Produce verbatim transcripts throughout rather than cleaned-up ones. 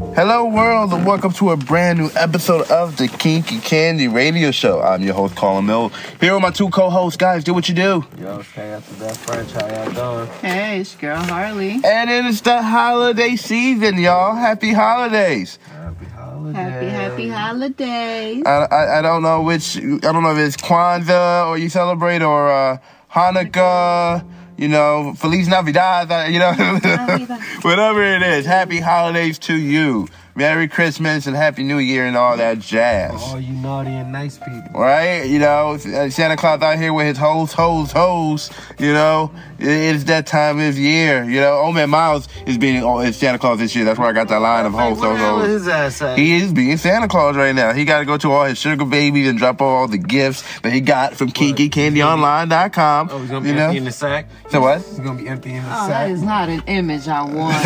Hello world, and welcome to a brand new episode of the Kinky Candy Radio Show. I'm your host, Colin Mill. Here with my two co-hosts. Guys, do what you do. Yo, stay after that French. How y'all doing? Hey, it's your girl Harley. And it is the holiday season, y'all. Happy holidays. Happy holidays. Happy, happy holidays. I, I, I don't know which, I don't know if it's Kwanzaa or you celebrate or uh, Hanukkah. You know, Feliz Navidad, you know, whatever it is. Happy holidays to you. Merry Christmas and Happy New Year and all that jazz. All you naughty and nice people. Right? You know, Santa Claus out here with his hose, hose, hose. You know, it's that time of year. You know, Old Man Miles is being oh, it's Santa Claus this year. That's where I got that line of hose, hose, hose. His ass at? He is being Santa Claus right now. He got to go to all his sugar babies and drop all the gifts that he got from Kinky Candy Online dot com. Oh, he's going to be you empty know? in the sack? So what? He's going to be empty in the Oh, sack. that is not an image I want.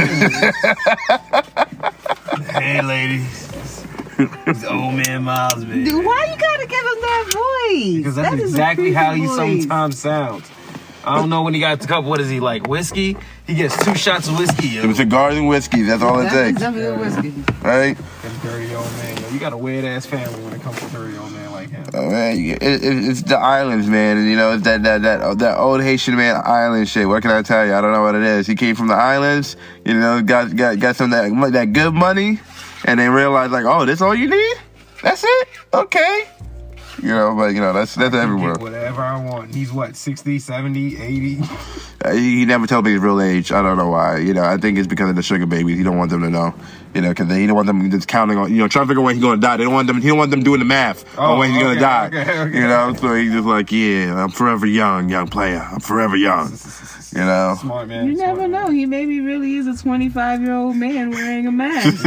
Hey, ladies. It's Old Man Miles, baby. Dude, why you gotta give him that voice? Because that's That is a exactly how he creepy voice. sometimes sounds. I don't know when he got a couple, what is he, like, whiskey? He gets two shots of whiskey, yo. Some cigars and whiskey. That's all it That takes. is definitely whiskey. Right? That dirty old man, yo. You got a weird-ass family when it comes to dirty old man like him. Oh, man, it, it, it's the islands, man. And, you know, it's that, that, that, that old Haitian man island shit. What can I tell you? I don't know what it is. He came from the islands, you know, got got, got some of that, that good money, and they realized, like, oh, this all you need? That's it? Okay. You know, but, you know, that's that's everywhere. Get whatever I want. He's what, sixty, seventy, eighty? Uh, he, he never told me his real age. I don't know why. You know, I think it's because of the sugar babies. He don't want them to know. You know, because he don't want them just counting on, you know, trying to figure out when he's going to die. They don't want them, he don't want them doing the math Oh, on when he's okay, going to die. okay, okay. You know, so he's just like, yeah, I'm forever young, young player. I'm forever young. You know? Smart man. You smart never man. know. He maybe really is a twenty-five-year-old man wearing a mask.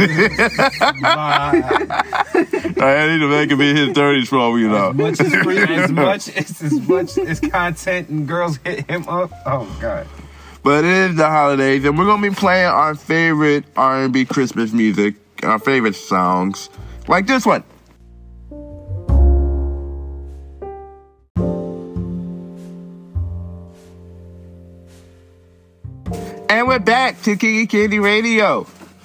I need to make him in his thirties for all we know. As much as free, as much as as much as content and girls hit him up. Oh God. But it is the holidays, and we're going to be playing our favorite R and B Christmas music, our favorite songs, like this one. And we're back to Kinky Candy Radio.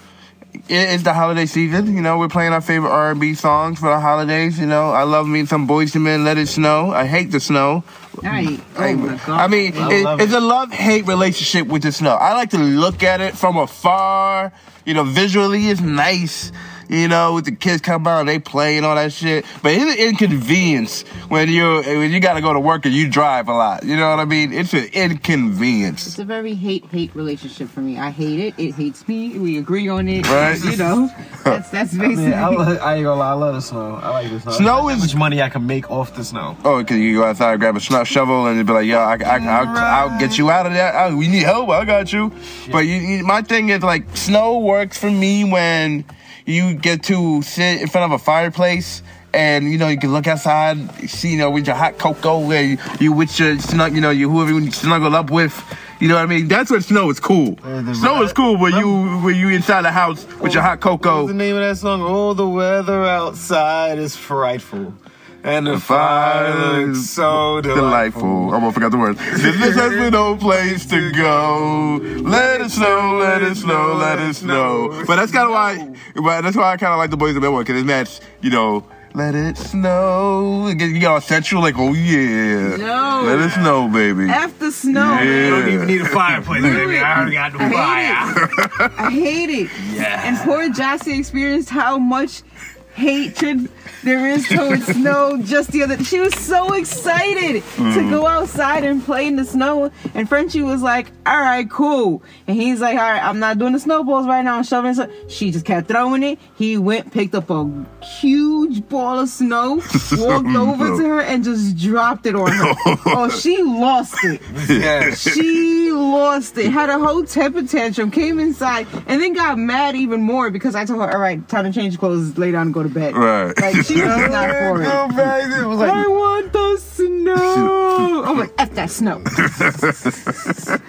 It's the holiday season, you know, we're playing our favorite R and B songs for the holidays, you know. I love me some Boyz two Men, Let It Snow. I hate the snow. Right. Oh I, my God. I mean, I it, love it's it. a love-hate relationship with the snow. I like to look at it from afar. You know, visually it's nice. You know, with the kids come out and they play and all that shit. But it's an inconvenience when you when you got to go to work and you drive a lot. You know what I mean? It's an inconvenience. It's a very hate-hate relationship for me. I hate it. It hates me. We agree on it. Right. You know, that's that's basically. Man, I, love, I ain't gonna lie, I love the snow. I like the snow. Snow How is- much money I can make off the snow. Oh, because you go outside and grab a snow shovel and be like, yo, I, I, I'll, I'll get you out of that. I, we need help. I got you. But you, you, my thing is, like, snow works for me when you get to sit in front of a fireplace and, you know, you can look outside, see, you know, with your hot cocoa, and you, you with your, snug, you know, you whoever you snuggle up with. You know what I mean? That's when snow is cool. Uh, the- Snow is cool when you when you inside the house with your hot What's cocoa. the name of that song? Oh, the weather outside is frightful. And the fire looks so delightful. Delightful. I almost forgot the words. This has been no place to go. Let it snow, let it snow, let it snow. But that's kind of why. But that's why I kind of like the Boyz two Men one, because it's match. You know, let it snow. You get you get all sensual, like, oh yeah. No. Let it snow, baby. After snow, Yeah. You don't even need a fireplace, baby. I already got the I fire. hate it. I hate it. Yeah. And poor Jossie experienced how much hatred there is towards snow just the other. She was so excited Mm. to go outside and play in the snow. And Frenchie was like, all right, cool. And he's like, all right, I'm not doing the snowballs right now. I'm shoving it. She just kept throwing it. He went, picked up a huge ball of snow, walked over to her, and just dropped it on her. Oh, she lost it. Yeah. She lost it. Had a whole temper tantrum, came inside, and then got mad even more because I told her, all right, time to change your clothes, lay down and go to bed. Right. Like, she was not for it. Go back. It was like, I want the snow. I'm like, F that snow.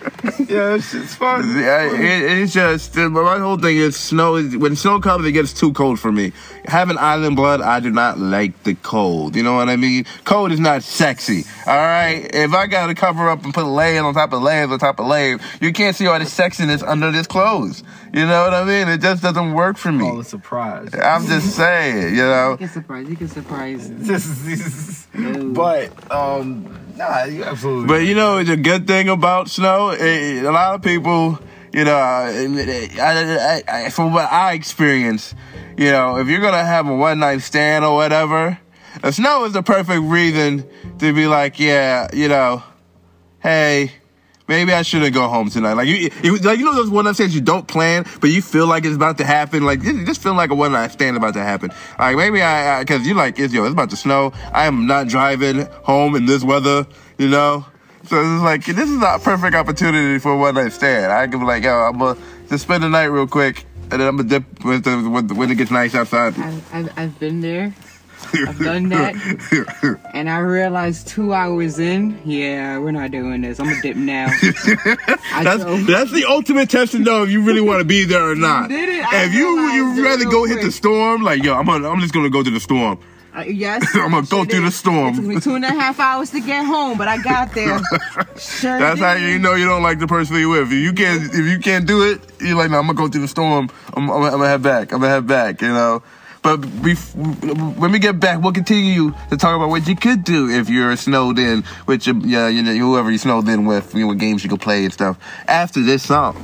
Yeah, that shit's fun. Yeah, it, it's just my whole thing is snow. Is, when snow comes, it gets too cold for me. Having island blood, I do not like the cold. You know what I mean? Cold is not sexy. All right. If I got to cover up and put layers on top of layers on top of layers, you can't see all the sexiness under this clothes. You know what I mean? It just doesn't work for me. Call a surprise. I'm just saying. You know. You can surprise. You can surprise. This is, this is, but um, nah, you absolutely. But you know, the good thing about snow, it, a lot of people, you know, I, I, I, from what I experience, you know, if you're gonna have a one night stand or whatever, the snow is the perfect reason to be like, yeah, you know, hey, maybe I shouldn't go home tonight. Like you, you, like you know those one night stands you don't plan, but you feel like it's about to happen. Like you just feel like a one night stand about to happen. Like maybe I, because you like it's yo, it's about to snow. I am not driving home in this weather. You know, so it's like this is a perfect opportunity for a one night stand. I can be like, yo, I'm gonna just spend the night real quick, and then I'm gonna dip when, the, when, when it gets nice outside. I've, I've, I've been there. I've done that, and I realized two hours in, yeah, we're not doing this. I'm gonna dip now. that's drove. That's the ultimate test to know if you really want to be there or not. Did it? I If you you rather go quick. hit the storm, like yo, I'm gonna, I'm just gonna go to the storm. Uh, yes, I'm gonna go sure through did. the storm. It took me two and a half hours to get home, but I got there. Sure That's did. how you know you don't like the person you with. If you can't, if you can't do it, you're like, no, I'm gonna go through the storm. I'm, I'm, I'm gonna head back. I'm gonna head back. You know. But we, when we get back, we'll continue to talk about what you could do if you're snowed in with your, yeah, you know, whoever you snowed in with, you know, what games you could play and stuff. After this song.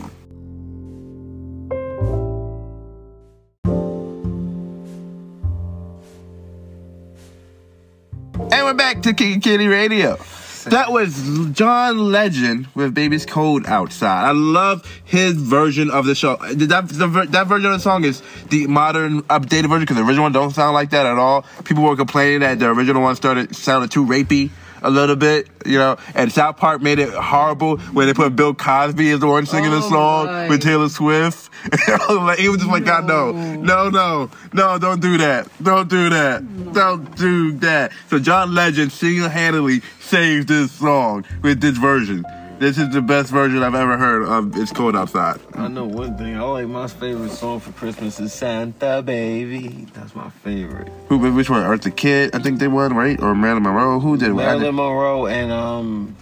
And we're back to King Kitty Radio. That was John Legend with Baby's Cold Outside. I love his version of the show. That, the, that version of the song is the modern, updated version, because the original one don't sound like that at all. People were complaining that the original one started sounded too rapey a little bit, you know, and South Park made it horrible when they put Bill Cosby as the one singing oh the song my. with Taylor Swift. Like, he was just like, God, no, no, no, no, don't do that. Don't do that. No. Don't do that. So John Legend single-handedly saved this song with this version. This is the best version I've ever heard of It's Cold Outside. I know one thing. I like my favorite song for Christmas is Santa Baby. That's my favorite. Who? Which one? Eartha Kitt, I think they won, right? Or Marilyn Monroe? Who did it? Marilyn Monroe and, um,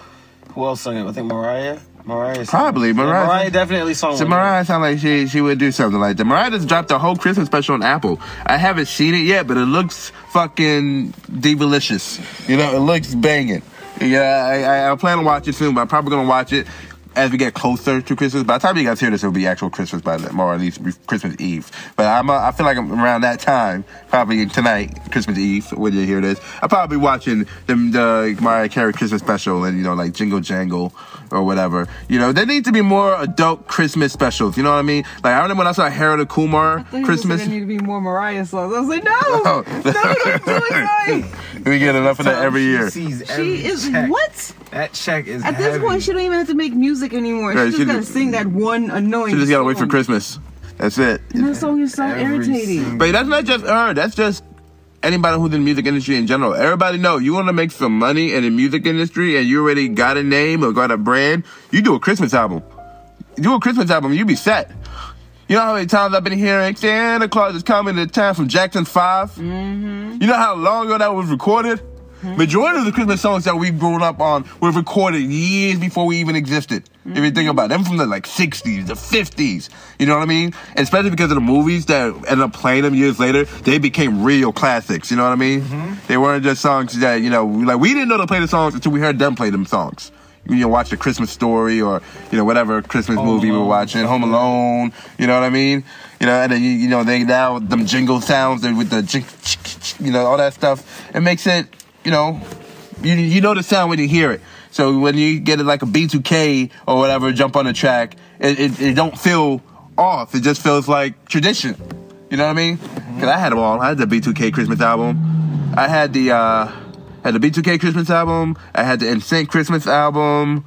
who else sang it? I think Mariah. Mariah. Probably. Mariah. Yeah, Mariah definitely sung it. So Mariah sounds like she she would do something like that. Mariah just dropped a whole Christmas special on Apple. I haven't seen it yet, but it looks fucking divalicious. You know, it looks banging. Yeah, I, I, I plan to watch it soon, but I'm probably going to watch it as we get closer to Christmas. By the time you guys hear this, it'll be actual Christmas by then, or at least Christmas Eve. But I'm, uh, I feel like I'm around that time, probably tonight, Christmas Eve, when you hear this, I'll probably be watching the, the Mariah Carey Christmas special and, you know, like Jingle Jangle or whatever. You know, there need to be more adult Christmas specials, you know what I mean? Like, I remember when I saw Harold Kumar Christmas. There need to be more Mariah songs. I was like, no, no, don't do it, sorry. We get enough of that every year. She sees every She is, check. what? That check is At this heavy. point, she don't even have to make music anymore. Right, She she just gotta just- sing that one annoying You just gotta wait for song. Christmas. That's it. And that song is so Every irritating. single- But that's not just her. That's just anybody who's in the music industry in general. Everybody know you want to make some money in the music industry and you already got a name or got a brand. You do a Christmas album. You do a Christmas album, you be set. You know how many times I've been hearing Santa Claus is coming to town from Jackson five? Mm-hmm. You know how long ago that was recorded? Mm-hmm. Majority of the Christmas songs that we've grown up on were recorded years before we even existed. Mm-hmm. If you think about it, them from the like sixties, the fifties. You know what I mean? And especially because of the movies that ended up playing them years later, they became real classics. You know what I mean? Mm-hmm. They weren't just songs that, you know, like we didn't know to play the songs until we heard them play them songs. You know, watch the Christmas Story or, you know, whatever Christmas Home movie Alone. we're watching, Home Alone, you know what I mean? You know, and then, you, you know, they now, them jingle sounds with the, jing- you know, all that stuff. It makes it, you know, you you know the sound when you hear it. So when you get it like a B two K or whatever, jump on the track, it, it, it don't feel off. It just feels like tradition. You know what I mean? Because I had them all. I had the B two K Christmas album. I had the, uh... had the B two K Christmas album. I had the N Sync Christmas album.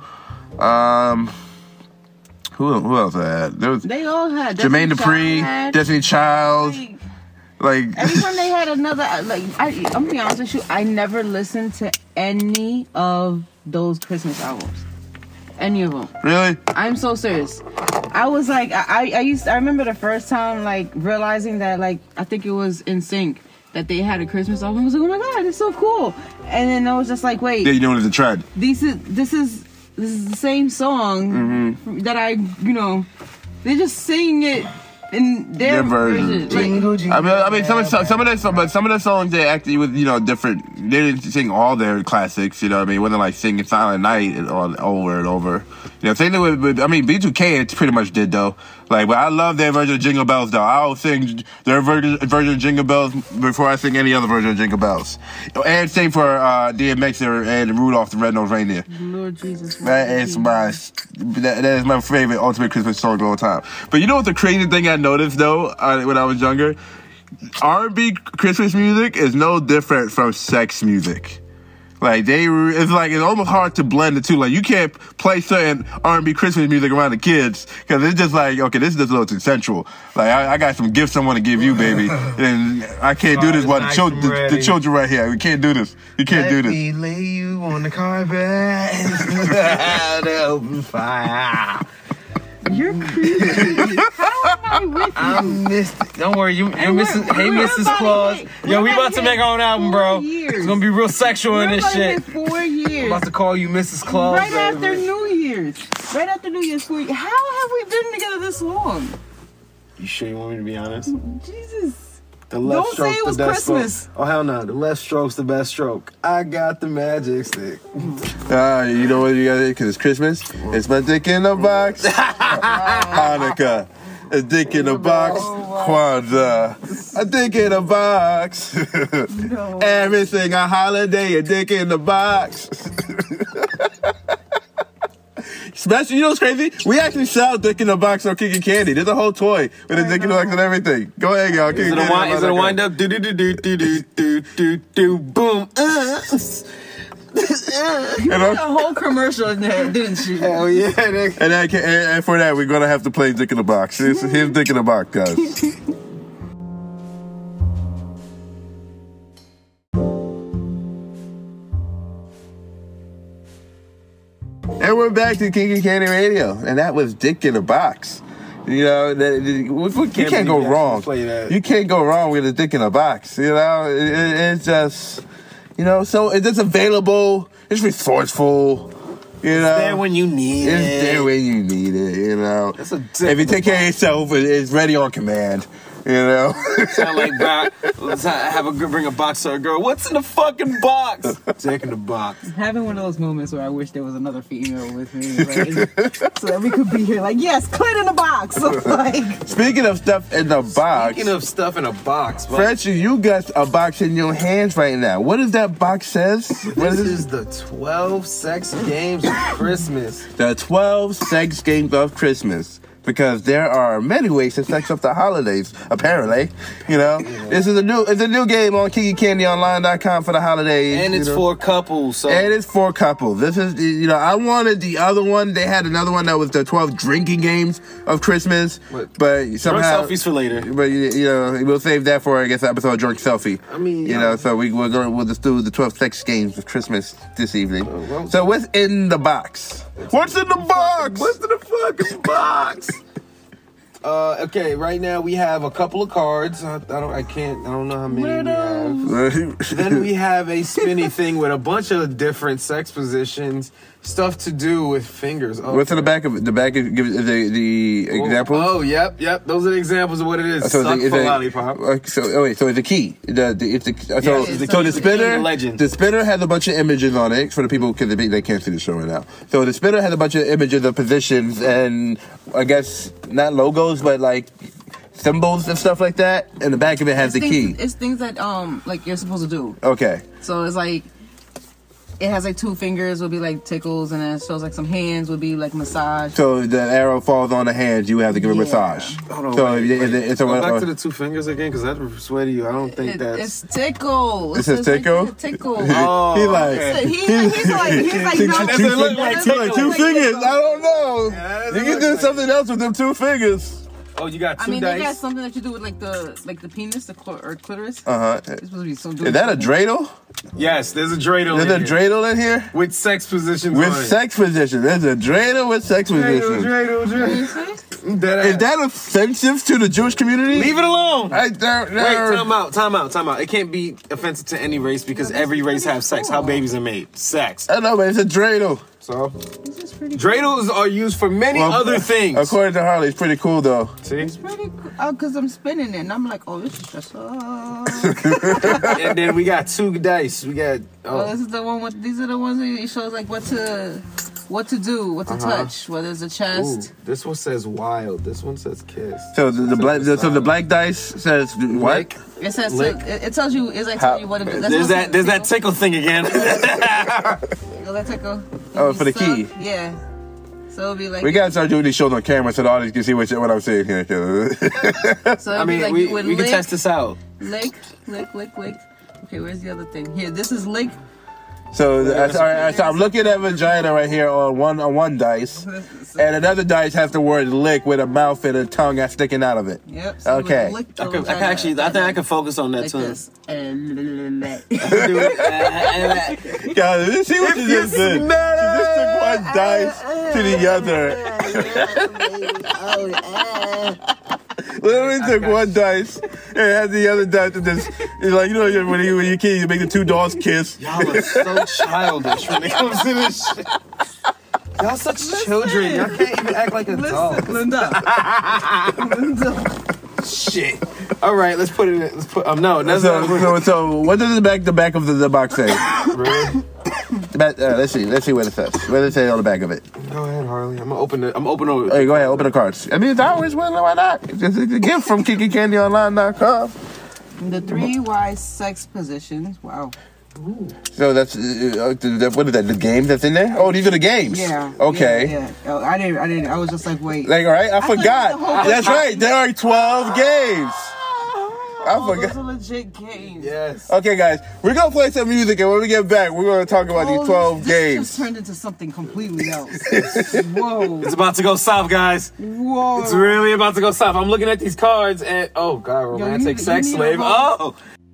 Um, who who else I had? There was They all had Jermaine Destiny Dupri, Child. Destiny Child. Like, Like every time they had another, like, I, I'm gonna be honest with you, I never listened to any of those Christmas albums. Any of them. Really? I'm so serious. I was like, I, I used, I remember the first time like realizing that like I think it was N Sync that they had a Christmas album. I was like, oh my god, it's so cool. And then I was just like, wait, Yeah, you know it's a trend. this is this is this is the same song Mm-hmm. that I, you know, they're just singing it in their, Their version. version. Like, Jingle, jingle. I mean, I mean, some of some some of the but some of the songs they actually with you know different. They didn't sing all their classics. You know, what I mean, it wasn't like singing Silent Night and all over and over. You know, same thing with, with I mean, B two K it pretty much did though. Like, but I love their version of Jingle Bells though. I'll sing their version version of Jingle Bells before I sing any other version of Jingle Bells. And same for uh, D M X and Rudolph the Red-Nosed Reindeer. Lord Jesus. That is my that, that is my favorite ultimate Christmas song of all time. But you know what the crazy thing I noticed though uh, when I was younger? R and B Christmas music is no different from sex music. Like they, it's like it's almost hard to blend the two. Like you can't play certain R and B Christmas music around the kids because it's just like, okay, this is just a little too sensual. Like I, I got some gifts I want to give you, baby, and I can't do this while the, Nice children, and the, the ready. children right here. We can't do this. You can't Let do this. me lay you on the carpet. The open fire. You're creepy. How am I with you? I missed it. Don't worry, you, you're Hey, missing. we're- Hey, we're Missus about to Claus. hit- Yo, we're we about about to to make hit our own album, four bro. years. It's gonna be real sexual We're in this about to shit. hit four I'm years. about to call you Missus Claus. Right after baby. New Year's. Right after New Year's. four years. How have we been together this long? You sure you want me to be honest? Jesus. The left Don't stroke, say it was the best Christmas. stroke. Oh hell no, the left stroke's the best stroke. I got the magic stick. Uh, you know what you got to because it's Christmas. It's my dick in a box. Hanukkah. A dick in a box. Kwanzaa. A dick in a box. No. Everything a holiday, a dick in the box. Especially, you know what's crazy? We actually sell dick in a box on Kicking Candy. There's a whole toy with a dick in a box and everything. Go ahead, y'all. Is it a wind? Is it a wind up? Do do do do do do do do do boom. Uh. You put a whole commercial in there, didn't you? Hell yeah, nigga. And, that can, and and for that, we're gonna have to play Dick in the Box. Here's, here's Dick in the Box, guys. And we're back to Kinky Candy Radio, and that was Dick in a Box. You know, that, we, we, you can't, believe go you wrong. actually play that. You can't go wrong with a Dick in a Box. You know, it, it, it's just, you know, so it's just available. It's resourceful. You know, It's there when you need it's it. there when you need it, you know. That's a dick If you in take the care of yourself, it- it's ready on command, you know. Sound like Bob. Let's ha- have a girl bring a box to a girl. What's in the fucking box? Dick in the box. Having one of those moments where I wish there was another female with me, like, so that we could be here. Like, yes, clit in the box. like, Speaking of stuff in the box, Speaking of stuff in a box, but Frenchie, you got a box in your hands right now. What does that box says? What this is is the twelve sex games of Christmas. the twelve sex games of Christmas? Because there are many ways to sex up the holidays, apparently. You know, this is a new it's a new game on Kiki Candy Online dot com for the holidays. And it's you know? for couples, so And it's for couples. This is, you know, I wanted the other one. They had another one that was the twelve drinking games of Christmas. What? But drunk somehow. selfies for later. But, you you know, we'll save that for, I guess, the episode of Drunk Selfie. I mean, you yeah. know, so we, we're going, we'll just do the twelve sex games of Christmas this evening. well- So what's in the box? What's in the box? What's in the fucking box? Uh, okay, right now we have a couple of cards. I, I don't, I can't, I don't know how many we have. Then we have a spinny thing with a bunch of different sex positions, stuff to do with fingers. Oh, What's in the back of it? The back of give the the oh, example. Oh, yep, yep. Those are the examples of what it is. So Suck it's a- for it's a- lollipop. uh, So oh wait, so it's a key. The, the it's a, so, Yes, so it's the a- spinner, the legend. the spinner has a bunch of images on it for the people because they, they can't see the show right now. So the spinner has a bunch of images of positions and I guess not logos but like symbols and stuff like that. And the back of it has the things, key. It's things that um like you're supposed to do. Okay. So it's like it has like two fingers would be like tickles, and then it shows like some hands would be like massage. So the arrow falls on the hands. You have to give a Yeah. massage. Hold on, so wait, it- wait. it- it's a Go back uh, to the two fingers again, because I swear to you, I don't think It- that's. it's tickle. It says tickle? Like, tickle. Oh, he like okay. He, he, he's like he's like two, no, two, Does two, it look fingers. like Two- like two tickle? fingers. I don't know. Yeah, that you doesn't can look do like- something else with them two fingers. Oh, you got two I mean, dice. they got something that you do with like the like the penis, the cl- or clitoris. Uh huh. It's supposed to be so. Is that a dreidel? Yes, there's a dreidel. There's in a here. dreidel in here With sex positions with on it. sex position. There's a dreidel with sex Dreidel, position. dreidel, dreidel. Dead Is ass. that offensive to the Jewish community? Leave it alone. I don't know. Wait, time out, time out, time out. It can't be offensive to any race because every race has sex. How babies are made. Sex. I know, but it's a dreidel. So, This is pretty. dreidels are used for many Well, other things. According to Harley, it's pretty cool though. See? It's pretty cool. Oh, cause I'm spinning it, and I'm like, oh, this is just. Oh. And then we got two dice. We got. Oh, Oh, this is the one with. These are the ones that it shows like what to, what to do, what to Uh-huh. touch, whether it's a ooh, chest. this one says wild. This one says kiss. So the, the black, so the black dice says what? Lick. It says Lick. it, it tells you. It's like How- telling you what to do. That's There's what that. There's that tickle. tickle thing again. Oh, that tickle. Oh, You for the suck. key. Yeah. So it'll be like. We gotta start doing these shows on camera so the audience can see what, what I'm saying here. So it'll I mean, be like we, you would we can lick, test this out. lick, lick, lick, lick. Okay, where's the other thing? Here, this is lick. So, that's, all right, so I'm looking at vagina right here on one on one dice, and another dice has the word lick with a mouth and a tongue that's sticking out of it. Yep. So Okay. we lick the I can, I can vagina. actually. I think I can focus on that like too. this. Guys, see what you just did? She just took one dice to the other. Literally took one dice and had the other dice and just, it's like, you know, when you, when you kid, you make the two dogs kiss. Y'all are so childish when it comes to this shit. Y'all such children. Y'all can't even act like adults. Linda. Linda. Shit. All right, let's put it in. Let's put. Um, no, that's So, not. so, so what does the back the back of the, the box say? Really? The back, uh, let's see, let's see what it says. What does it say on the back of it? Go ahead, Harley. I'm gonna open it. I'm gonna open it. Hey, go ahead, open the cards. I mean, it's ours. Why why not? It's a it's a gift from Kiki Candy Online dot com. The three wise sex positions. Wow. So that's uh, uh, the- what is that? The games that's in there? Oh, these are the games. Yeah. Okay. Yeah. yeah. Oh, I didn't. I didn't. I was just like, wait. Like, all right, I, thought forgot. it was the whole That's thing. right. There are twelve games. I oh, forgot. those are legit games. Yes. Okay, guys, we're gonna play some music, and when we get back, we're gonna talk about Oh, these twelve this games. just turned into something completely else. Whoa. It's about to go south, guys. Whoa. It's really about to go south. I'm looking at these cards and oh god, you romantic need- sex you need slave. a Oh.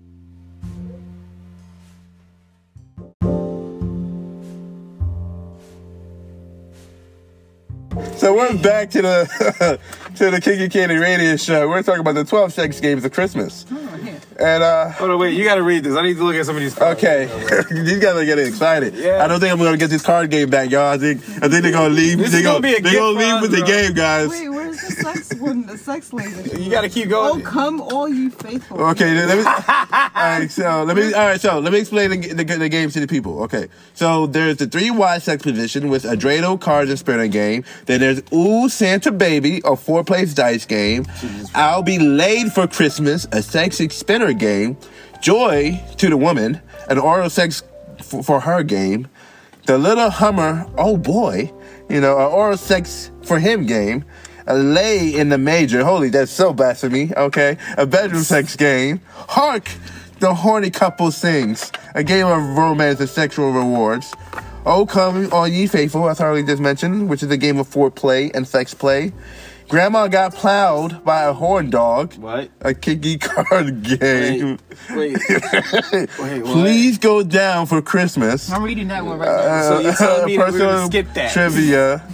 So we're back to the to the Kiki Candy Radio Show. We're talking about the twelve sex games of Christmas, Oh, yeah. and uh. Hold on, wait. You gotta read this. I need to look at some of these cards. Okay, these guys are getting excited. Yeah. I don't think I'm gonna get this card game back, y'all. I think I think they're gonna leave. This they're is gonna be a they're gift gonna for leave us, with the bro. game, guys. Wait, where's the sex one? The sex lady. You gotta keep Oh, going. come all you faithful. Okay, then let me. All right, so let me. All right, so let me explain the, the, the game to the people. Okay, so there's the three wide sex position with a dreidel cards and spinner game. Then there's Ooh Santa Baby, a four place dice game. I'll Be Laid for Christmas, a sexy spinner game. Joy to the Woman, an oral sex f- for her game. The Little Hummer, oh boy, you know, an oral sex for him game. A Lay in the Major, holy, that's so blasphemy, okay? A bedroom sex game. Hark, the Horny Couple Sings, a game of romance and sexual rewards. Oh, Come All Ye Faithful, as Harley just mentioned, which is a game of foreplay and sex play. Grandma Got Plowed by a Horn Dog. What? A Kiki card game. Wait. Wait. Wait. What? Please Go Down for Christmas. I'm reading that one right now. So you're telling me that we're Personal gonna skip that? Trivia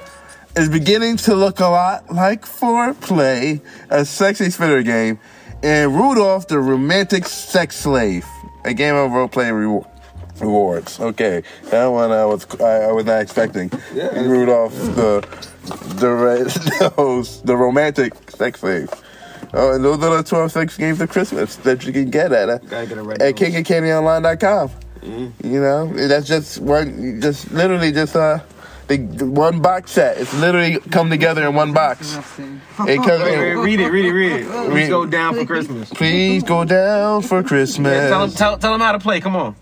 is beginning to look a lot like Foreplay, a sexy spinner game, and Rudolph the Romantic Sex Slave, a game of role play reward. Rewards. Okay, that one I was I, I was not expecting. Yeah. Rudolph the the re- those the romantic sex slave. Oh, and those are the twelve sex games of Christmas that you can get at uh, Gotta get it right. at Kiki Candy Online dot com. Mm-hmm. You know, that's just one, just literally just uh, the, the one box set. It's literally come together in one box. Interesting. It comes Wait, wait, in, read it, read it, read it. Read- Please go down for Christmas. Please go down for Christmas. Yeah, tell him, tell, tell him how to play. Come on.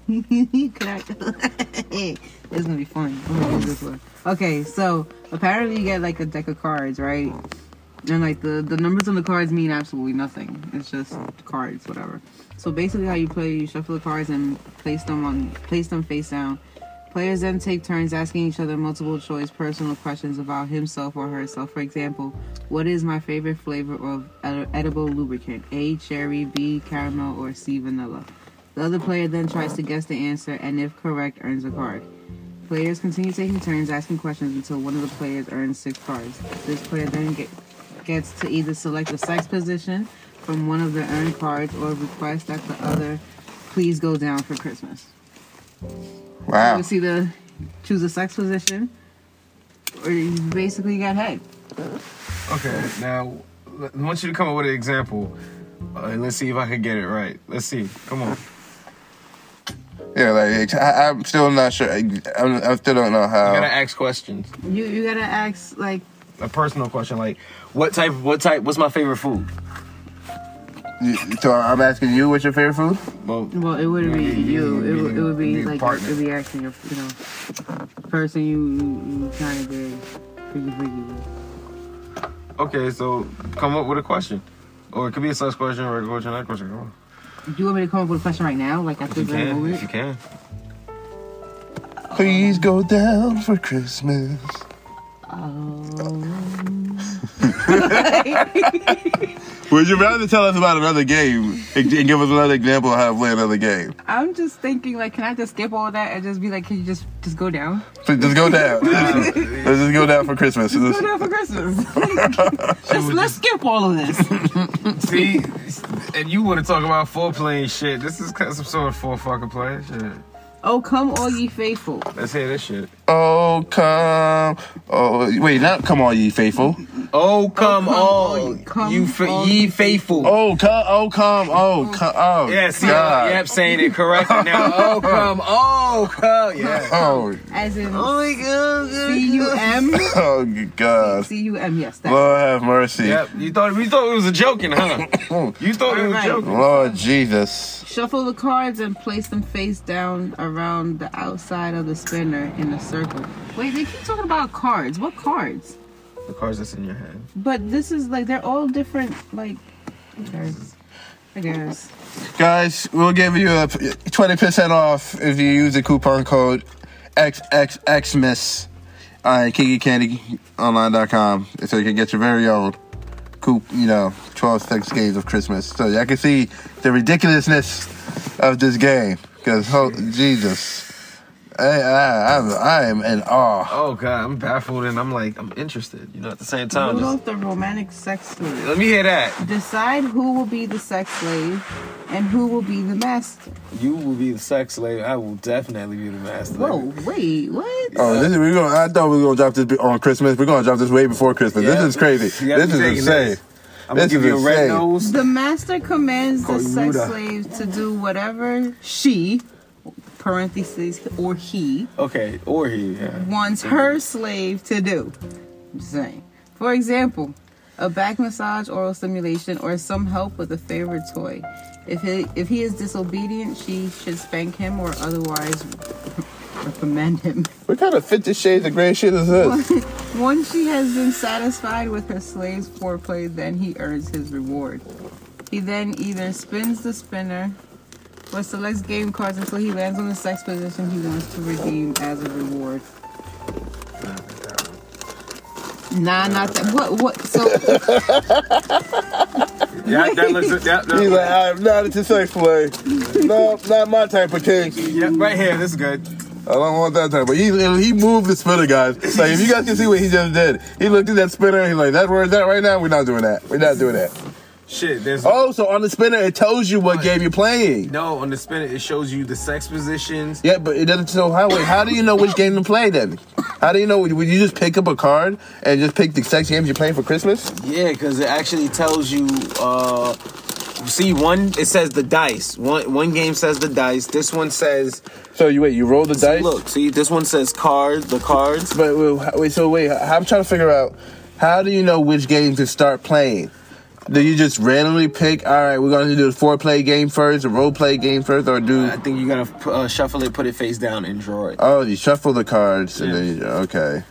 This is gonna be fun. I'm gonna do this one. Okay, so apparently you get like a deck of cards, right? And like the, the numbers on the cards mean absolutely nothing. It's just cards, whatever. So basically how you play, you shuffle the cards and place them on place them face down. Players then take turns asking each other multiple choice personal questions about himself or herself. For example, what is my favorite flavor of ed- edible lubricant? A, cherry, B, caramel, or C, vanilla. The other player then tries to guess the answer, and if correct, earns a card. Players continue taking turns asking questions until one of the players earns six cards. This player then get, gets to either select a sex position from one of the earned cards or request that the other please go down for Christmas. Wow. You it's either choose a sex position or you basically got head. Okay, now I want you to come up with an example. Uh, and let's see if I can get it right. Let's see. Come on. Yeah, like I, I'm still not sure. I, I'm, I still don't know how. You gotta ask questions. You you gotta ask like A personal question, like what type? What type? What's my favorite food? You- So I'm asking you, what's your favorite food? Well, well it wouldn't be Me- me- you. me- It would it would me- be me like partner. it would be asking your you know person you you, you kind of did freaky freaky with. okay, so come up with a question, or it could be a sex question or a question, that question. Come on. Do you want me to come up with a question right now, like after If you the can, moment? if you can. Please go down for Christmas. Um, Would you rather tell us about another game and and give us another example of how to play another game? I'm just thinking, like, can I just skip all of that and just be like, can you just just go down? So just go down. Let's just go down for Christmas. Just go down for Christmas. just, let's skip all of this. See, and you want to talk about foreplay and shit. This is kind of some sort of fore fucking play shit. Oh, come all ye faithful. Let's hear this shit. Oh, come. Oh, wait, not come all ye faithful. Oh, come, come all, all- come you fa- all ye ye faithful. Oh, come. Oh, come. Oh, come. Oh, Yeah, see, God. yep, saying it correctly now. Oh, come, oh, come, yeah. Oh, As in Oh my god. C U M. oh, God. C U M, yes. That. Lord have mercy. Yep, you thought you thought it was a joking, huh? You thought it was Alright. joking. Lord Jesus. Shuffle the cards and place them face down around the outside of the spinner in a circle. Wait, they keep talking about cards. What cards? The cards that's in your hand. But this is like, they're all different, like, okay. I guess. Guys, we'll give you a twenty percent off if you use the coupon code X X X M I S on Kiki Candy Online dot com so you can get your very own coup, you know, twelve sex games of Christmas. So y'all can see the ridiculousness of this game. Because, oh, Jesus. I, I, I'm, I am in awe. Oh god, I'm baffled and I'm like, I'm interested. You know, at the same time. Just, Rudolph the romantic sex slave. let me hear that. Decide who will be the sex slave and who will be the master. You will be the sex slave. I will definitely be the master. Whoa, wait, what? Oh, this is, we're gonna, I thought we were going to drop this on Christmas. We're going to drop this way before Christmas. Yeah. This is crazy. You gotta This be is taking insane. this. I'm gonna This give is you a red insane. nose. The master commands Call the you sex Ruda. slave to do whatever she, parentheses, or he, Okay, or he. Yeah. wants her slave to do. I'm just saying. For example, a back massage, oral stimulation, or some help with a favorite toy. If he if he is disobedient, she should spank him or otherwise reprimand him. What kind of Fifty Shades of Grey shit is this? Once she has been satisfied with her slave's foreplay, then he earns his reward. He then either spins the spinner or selects game cards until he lands on the sex position he wants to redeem as a reward. Nah, not that. What? What? So, Yeah, that looks. Yeah, that, He's like, I'm not into sex play. No, not my type of kink. yeah, right here. This is good. I don't want that type. But he he moved the spinner, guys. Like, if you guys can see what he just did, he looked at that spinner. And he's like, "That's where it's at right now. We're not doing that. We're not doing that." Shit, there's Oh, so on the spinner, it tells you what game you're playing. no on the spinner. It shows you the sex positions. Yeah, but it doesn't show how. Wait, how do you know which game to play then? How do you know? Would you just pick up a card and just pick the sex games you're playing for Christmas? Yeah, because it actually tells you. Uh, see, one it says the dice. One one game says the dice. This one says. So you wait, you roll the dice. Look, see, this one says cards. The cards. But wait, wait, so wait, I'm trying to figure out, how do you know which game to start playing? Do you just randomly pick, all right, we're going to do the foreplay game first, a role play game first, or do... I think you gotta uh, shuffle it, put it face down, and draw it. Oh, you shuffle the cards, and Yeah. then you... Okay.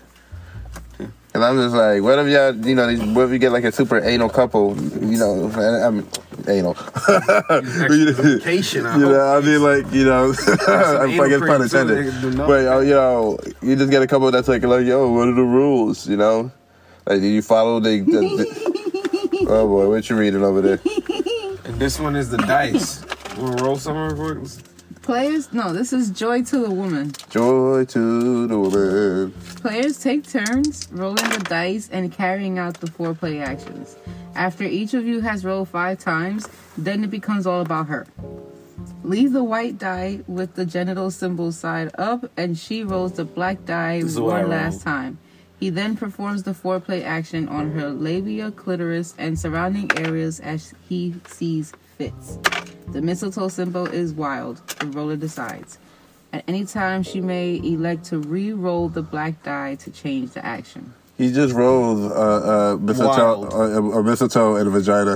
And I'm just like, what if y'all, you know, what if you get like a super anal couple, you know, I mean, anal. Vacation, I you hope. know, I mean, like, you know, I guess pun intended. But uh, you know, you just get a couple that's like, like, yo, what are the rules? You know, like, do you follow the? the, the oh boy, what you reading over there? And this one is the dice. Wanna roll some real quick? Players, no, this is Joy to the Woman. Joy to the woman. Players take turns rolling the dice and carrying out the foreplay actions. After each of you has rolled five times, then it becomes all about her. Leave the white die with the genital symbol side up, and she rolls the black die one last time. He then performs the foreplay action on her labia, clitoris, and surrounding areas as he sees fits. The mistletoe symbol is wild. The roller decides. At any time, she may elect to re-roll the black die to change the action. He just rolled uh, uh, mistletoe, uh, a mistletoe in a vagina.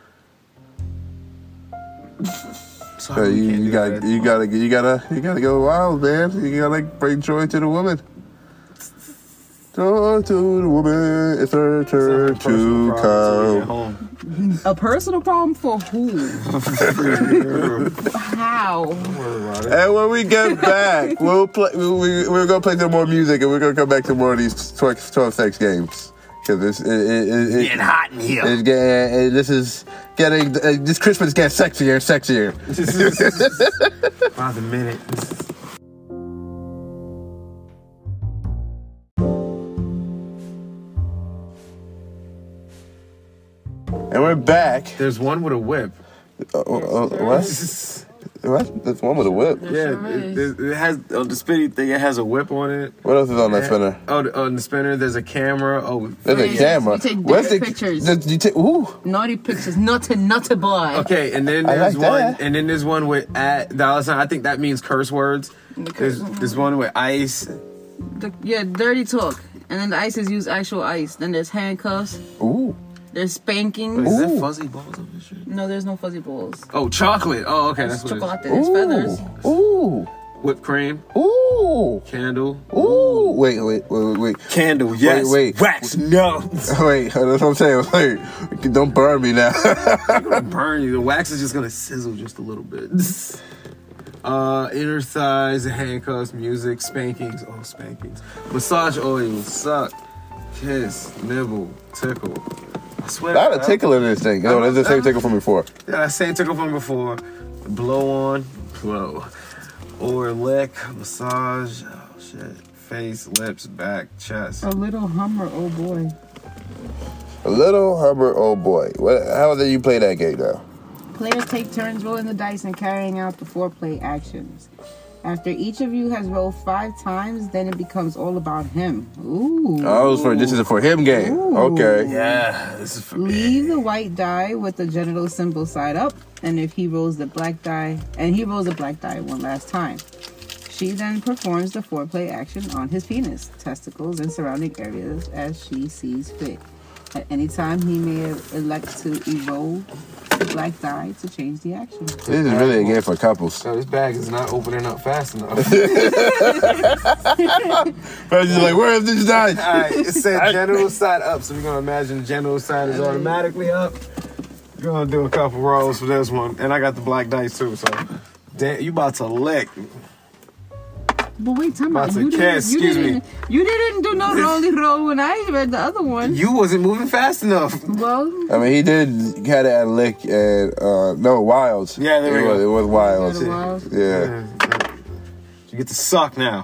So you, you got, you gotta, you gotta, you gotta go wild, man. You gotta bring joy to the woman. Joy to the woman, it's her turn like to come. A personal problem for who? How? And when we get back, we'll play. We, we, we're gonna play some more music, and we're gonna come back to more of these twelve, twelve sex games because it's it, it, it, it, getting hot in here. It's getting, it, this is getting uh, this Christmas gets sexier and sexier. By the minute. And we're back. There's one with a whip. Uh, uh, what? What? There's one with a whip. Yeah, it, it, it has on the spinny thing. It has a whip on it. What else is on that spinner? Oh, the, on the spinner, there's a camera. Oh, there's a camera. You take Where's the pictures? The, you take ooh. Naughty pictures, naughty, naughty boy. Okay, and then I there's like one, that. and then there's one with at dollar sign. I think that means curse words. There's there's one with ice. The, yeah, dirty talk, and then the ices use actual ice. Then there's handcuffs. Ooh. There's spankings. Is Ooh. that fuzzy balls on this shit? No, there's no fuzzy balls. Oh, chocolate. Oh, okay, that's There's what it chocolate. There's feathers. Ooh. is. Whipped cream. Ooh. Candle. Ooh. Wait, wait, wait, wait, wait. Candle. Yes. Wait, wait. Wax. No. Wait, that's what I'm saying. Wait, don't burn me now. I'm gonna burn you. The wax is just gonna sizzle just a little bit. Uh, inner thighs, handcuffs, music, spankings. Oh, spankings. Massage oil, suck, kiss, nibble, tickle. I swear. Not a tickle in this thing. No, that's the same tickle from before. Yeah, same tickle from before. Blow on, blow. Or lick, massage, oh shit. Face, lips, back, chest. A little hummer, oh boy. A little Hummer, oh boy. What? How do you play that game now? Players take turns rolling the dice and carrying out the foreplay actions. After each of you has rolled five times, then it becomes all about him. Ooh. Oh, for this is a for him game. Ooh. Okay. Yeah, this is for me. Leave the white die with the genital symbol side up, and if he rolls the black die, and he rolls the black die one last time. She then performs the foreplay action on his penis, testicles, and surrounding areas as she sees fit. At any time, he may elect to e-roll the black die to change the action. This is really a game for couples. So this bag is not opening up fast enough. But just like, where is this die? Alright, it said genital side up, so we're gonna imagine the genital side is automatically up. We're gonna do a couple rolls for this one. And I got the black dice too, so damn, you about to lick. But wait, time out. About to You didn't, kiss, you, excuse me. didn't, you didn't do no rolly roll when I read the other one. You wasn't moving fast enough. Well, I mean, he did had it at Lick and, uh, no, Wilds. Yeah, there we it go. Was, it was Wilds. Got a Wilds. Yeah. You get to suck now.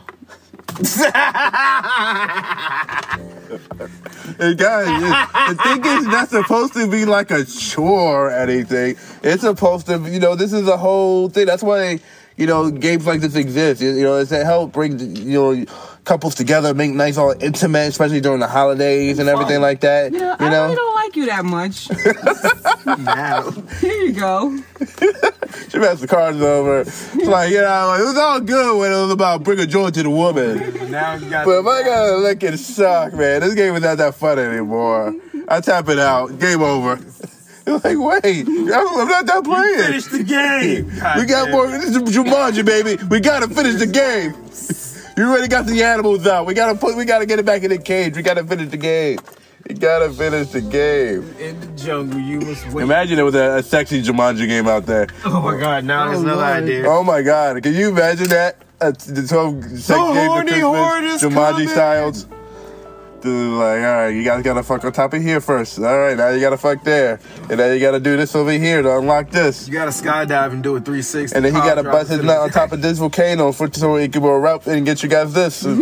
Hey guys, it, the thing is not supposed to be like a chore or anything. It's supposed to, you know, this is a whole thing. That's why, you know, games like this exist. You know, it's to help bring, you know, couples together, make nice, all intimate, especially during the holidays and everything like that. you know, you I know? really don't like you that much. Now. Here you go. She passed the cards over. It's like, you know, it was all good when it was about bringing joy to the woman. Now you got But if I gotta lick and suck, man, this game is not that fun anymore. I tap it out. Game over. You're like, wait, I'm not done playing. finish the game. We got more. This is Jumanji, baby. We gotta finish the game. You already got the animals out. We gotta put. We gotta get it back in the cage. We gotta finish the game. You gotta finish the game. In the jungle, you must wait. Imagine it was a, a sexy Jumanji game out there. Oh my God! Now there's Oh, another Lord. idea. Oh my God! Can you imagine that? Uh, the twelve sex game horny for horde Christmas, is Jumanji coming. styles. Dude, like, all right, you guys gotta fuck on top of here first. All right, now you gotta fuck there, and then you gotta do this over here to unlock this. You gotta skydive and do a three sixty. And then he pop gotta drop bust his to nut the- on top of this volcano for so he can go erupt and get you guys this. Next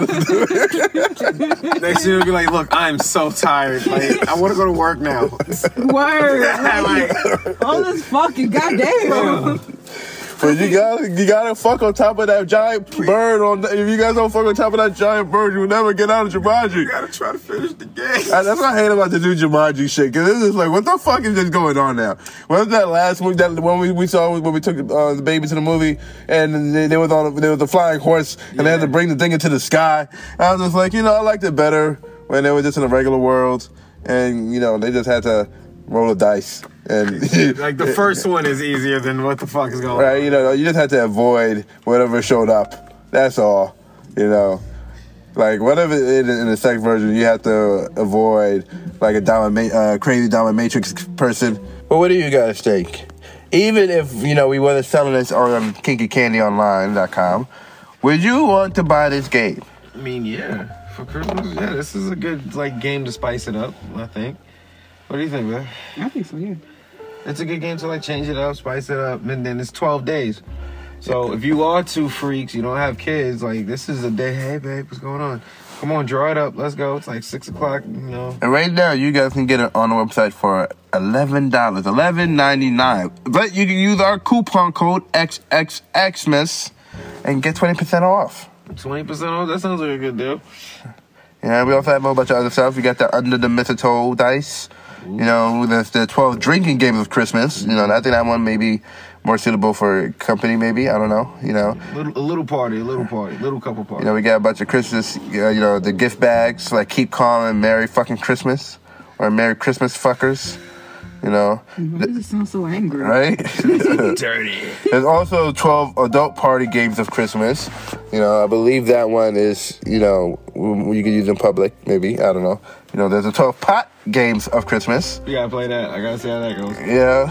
thing you'll be like, look, I'm so tired. Like, I want to go to work now. Word. Like, All this fucking goddamn. But you gotta, you gotta fuck on top of that giant bird. On the, if you guys don't fuck on top of that giant bird, you'll never get out of Jumanji. you gotta try to finish the game. I, that's what I hate about the new Jumanji shit. Cause this is like, what the fuck is just going on now? When was that last week? That when we, we saw when we took uh, the baby to the movie, and they, they was on there was a flying horse, and they had to bring the thing into the sky. I was just like, you know, I liked it better when they were just in a regular world, and you know, they just had to roll the dice. And Like, the first one is easier than what the fuck is going right, on. you know, you just had to avoid whatever showed up. That's all, you know. Like, whatever in, in the second version, you have to avoid, like, a dominant, uh, crazy dominatrix person. But what do you guys think? Even if, you know, we wasn't selling this on kinky candy online dot com, would you want to buy this game? I mean, yeah. For Christmas, yeah, this is a good, like, game to spice it up, I think. What do you think, man? I think so, yeah. It's a good game to, like, change it up, spice it up, and then it's twelve days. So if you are two freaks, you don't have kids, like, this is a day, hey, babe, what's going on? Come on, draw it up, let's go. It's like six o'clock, you know. And right now, you guys can get it on the website for eleven dollars, eleven ninety-nine. But you can use our coupon code X X X M I S and get twenty percent off. twenty percent off, that sounds like a good deal. Yeah, we also have a whole bunch of other stuff. We got the Under the Mistletoe dice. You know, there's the twelve drinking games of Christmas. You know, I think that one may be more suitable for company, maybe. I don't know, you know. Little, a little party, a little party, little couple party. You know, we got a bunch of Christmas, uh, you know, the gift bags, like Keep Calm and Merry fucking Christmas. Or Merry Christmas fuckers. You know. Why does it sound so angry? Right? Dirty. There's also twelve adult party games of Christmas. You know, I believe that one is, you know, you can use in public, maybe. I don't know. You know, there's a twelve pot games of Christmas. You gotta play that. I gotta see how that goes. Yeah.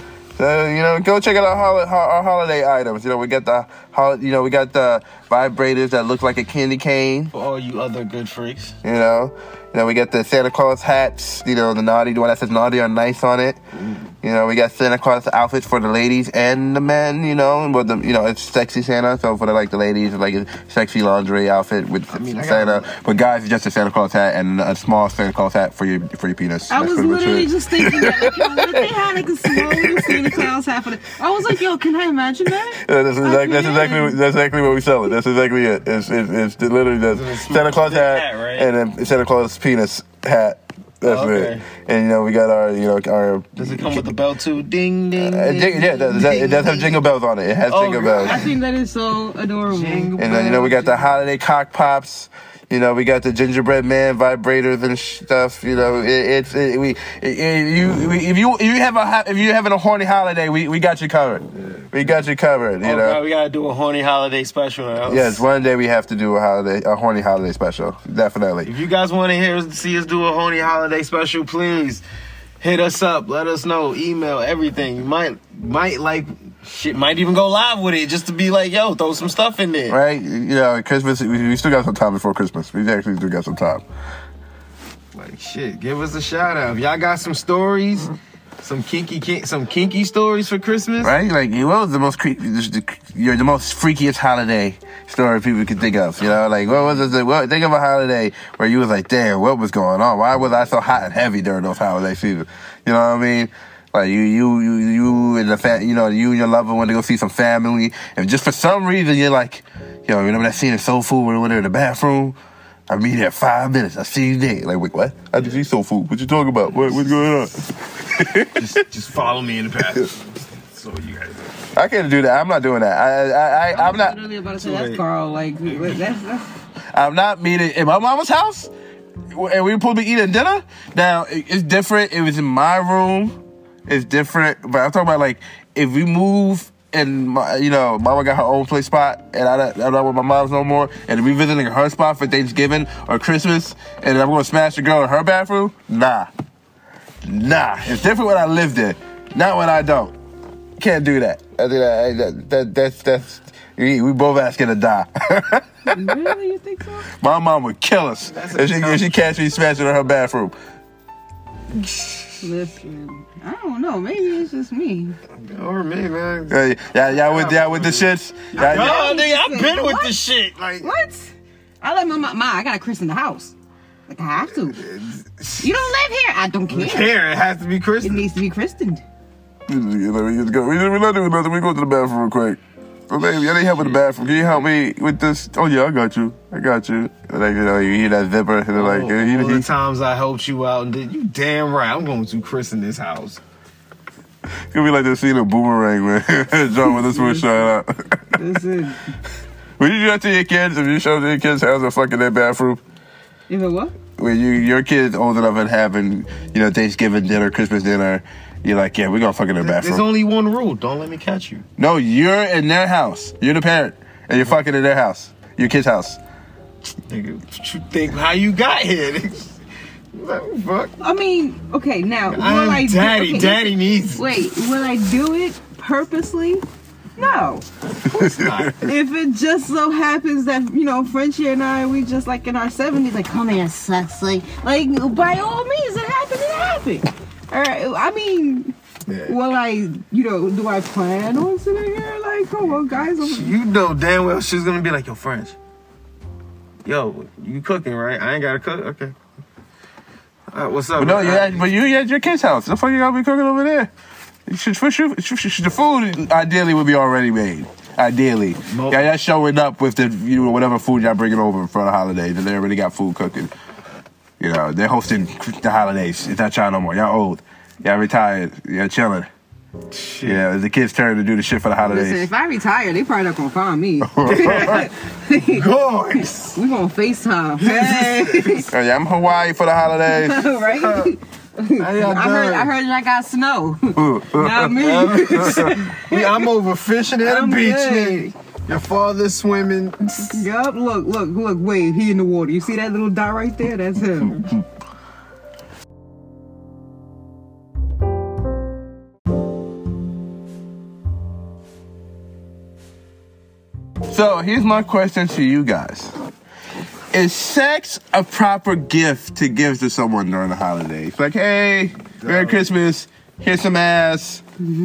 So, you know, go check out our, hol- our holiday items. You know, we got the, hol- you know, we got the vibrators that look like a candy cane. For all you other good freaks. You know, you know, we got the Santa Claus hats. You know, the naughty, the one that says naughty or nice on it. You know, we got Santa Claus outfits for the ladies and the men. You know, and with the, you know, it's sexy Santa. So for the like the ladies, like a sexy lingerie outfit with I mean, I Santa. got- But guys, it's just a Santa Claus hat and a small Santa Claus hat for your for your penis. I That's was pretty much literally it. just thinking that, like, yo, what if they had like a small little Santa Claus hat for the... I was like, yo, can I imagine that? Yeah, that's exactly that's man. exactly that's exactly what we sell it. That's exactly it. It's it's, it's literally the It's a Santa Claus hat, hat, right? and then Santa Claus penis hat. That's Oh, okay. it. And you know we got our you know our. Does it come with the bell too? Ding, ding, Uh, ding. jing- yeah, it does, it does have jingle bells on it. It has Oh, jingle God. bells. I think that is so adorable. Jingle And then you know we got the holiday cock pops. You know we got the gingerbread man vibrators and stuff. You know it, it's it, we it, it, you we, if you if you have a ho- if you having a horny holiday, we, we got you covered. We got you covered. You Oh, know. God, we gotta do a horny holiday special now. Yes, one day we have to do a holiday, a horny holiday special. Definitely. If you guys want to hear see us do a horny holiday special, please hit us up. Let us know. Email everything. You might might like shit. Might even go live with it just to be like, yo, throw some stuff in there. Right? You know, Christmas, we, we still got some time before Christmas. We actually still got some time. Like shit. Give us a shout out. If y'all got some stories, some kinky, kin- some kinky stories for Christmas. Right? Like, what was the most creepy, you're the most freakiest holiday story people could think of? You know, like, what was it? What, think of a holiday where you was like, damn, what was going on? Why was I so hot and heavy during those holiday seasons? You know what I mean? Like, you, you, you, you and the fa- you know, you and your lover want to go see some family, and just for some reason you're like, yo, remember that scene in Soul Food when we were in the bathroom? I meet you in five minutes. I see you there. Like, wait, what? I just see Soul Food. What you talking about? What, what's going on? just, just follow me in the path. So you guys. I can't do that. I'm not doing that. I, I, I, I'm not. Literally about to say that's Carl. Like that's, that's I'm not meeting in my mama's house, and we were supposed to be eating dinner. Now it- it's different. It was in my room. It's different, but I'm talking about like if we move and my, you know, mama got her own play spot, and I don't, I'm not with my mom's no more, and we visiting her spot for Thanksgiving or Christmas, and I'm gonna smash the girl in her bathroom? Nah. Nah. It's different when I live there, not when I don't. Can't do that. I think that, that, that that's, that's, we, we both asking to die. Really? You think so? My mom would kill us if she, if she catch me smashing in her bathroom. Listen, I don't know. Maybe it's just me. Or me, man. Hey, yeah, yeah, with yeah, with the shits. Yeah, Yo, yeah. nigga, I've been with What? this shit. Like, What? I let my mom. Ma, I gotta christen the house. Like I have to. You don't live here. I don't care. care. It has to be It Christmas. needs to be christened. You know, we just go. We we're not doing nothing. We go to the bathroom real quick. So, baby, I need help with the bathroom. Can you help me with this? Oh yeah, I got you. I got you. And like, you know, you hear that zipper, and they're like, Oh, he, all the he, times I helped you out and did you damn right. I'm going to christen this house. It's gonna be like the scene of Boomerang, man. John with this one showing out. Listen. When you do that to your kids, if you show your kids how's a fucking their bathroom, If it what? when you your kids old enough and having, you know, Thanksgiving dinner, Christmas dinner, you're like, yeah, we're gonna fuck in their There's bathroom. only one rule. Don't let me catch you. No, you're in their house. You're the parent, and you're fucking in their house, your kid's house. Nigga, what you think how you got here? Like, fuck. I mean, okay, now will I'm I do- daddy. okay, Daddy needs. Wait, will I do it purposely? No. Not. If it just so happens that, you know, Frenchie and I, we just like in our seventies, like, come here, sexy. Like, by all means, it happened, it happened. All right, I mean, Yeah. will I, you know, do I plan on sitting here like, come on, guys? I'm- You know damn well she's gonna be like, yo, French. Yo, you cooking, right? I ain't gotta cook. Okay. All right, what's up? But no, man? you're at, but you at your kid's house. The fuck you gotta be cooking over there? You should, for sure, the food ideally would be already made. Ideally, Mo- yeah, y'all showing up with the, you know, whatever food y'all bringing over for the holidays, and they already got food cooking. You know, they're hosting the holidays. It's not y'all no more. Y'all old. Y'all retired. Y'all chilling. Shit. Yeah, it's the kids' turn to do the shit for the Listen, holidays. if I retire, they probably not gonna find me. Guys. We gonna FaceTime. Hey. Oh, yeah, I'm Hawaii for the holidays. Right? How y'all I heard, doing? I heard I got snow. Not me. We- I'm over fishing at I'm the beach. good. nigga. Your father's swimming. Yup, look, look, look, wait, he in the water. You see that little dot right there? That's him. So here's my question to you guys. Is sex a proper gift to give to someone during the holidays? Like, hey, Merry Christmas, here's some ass.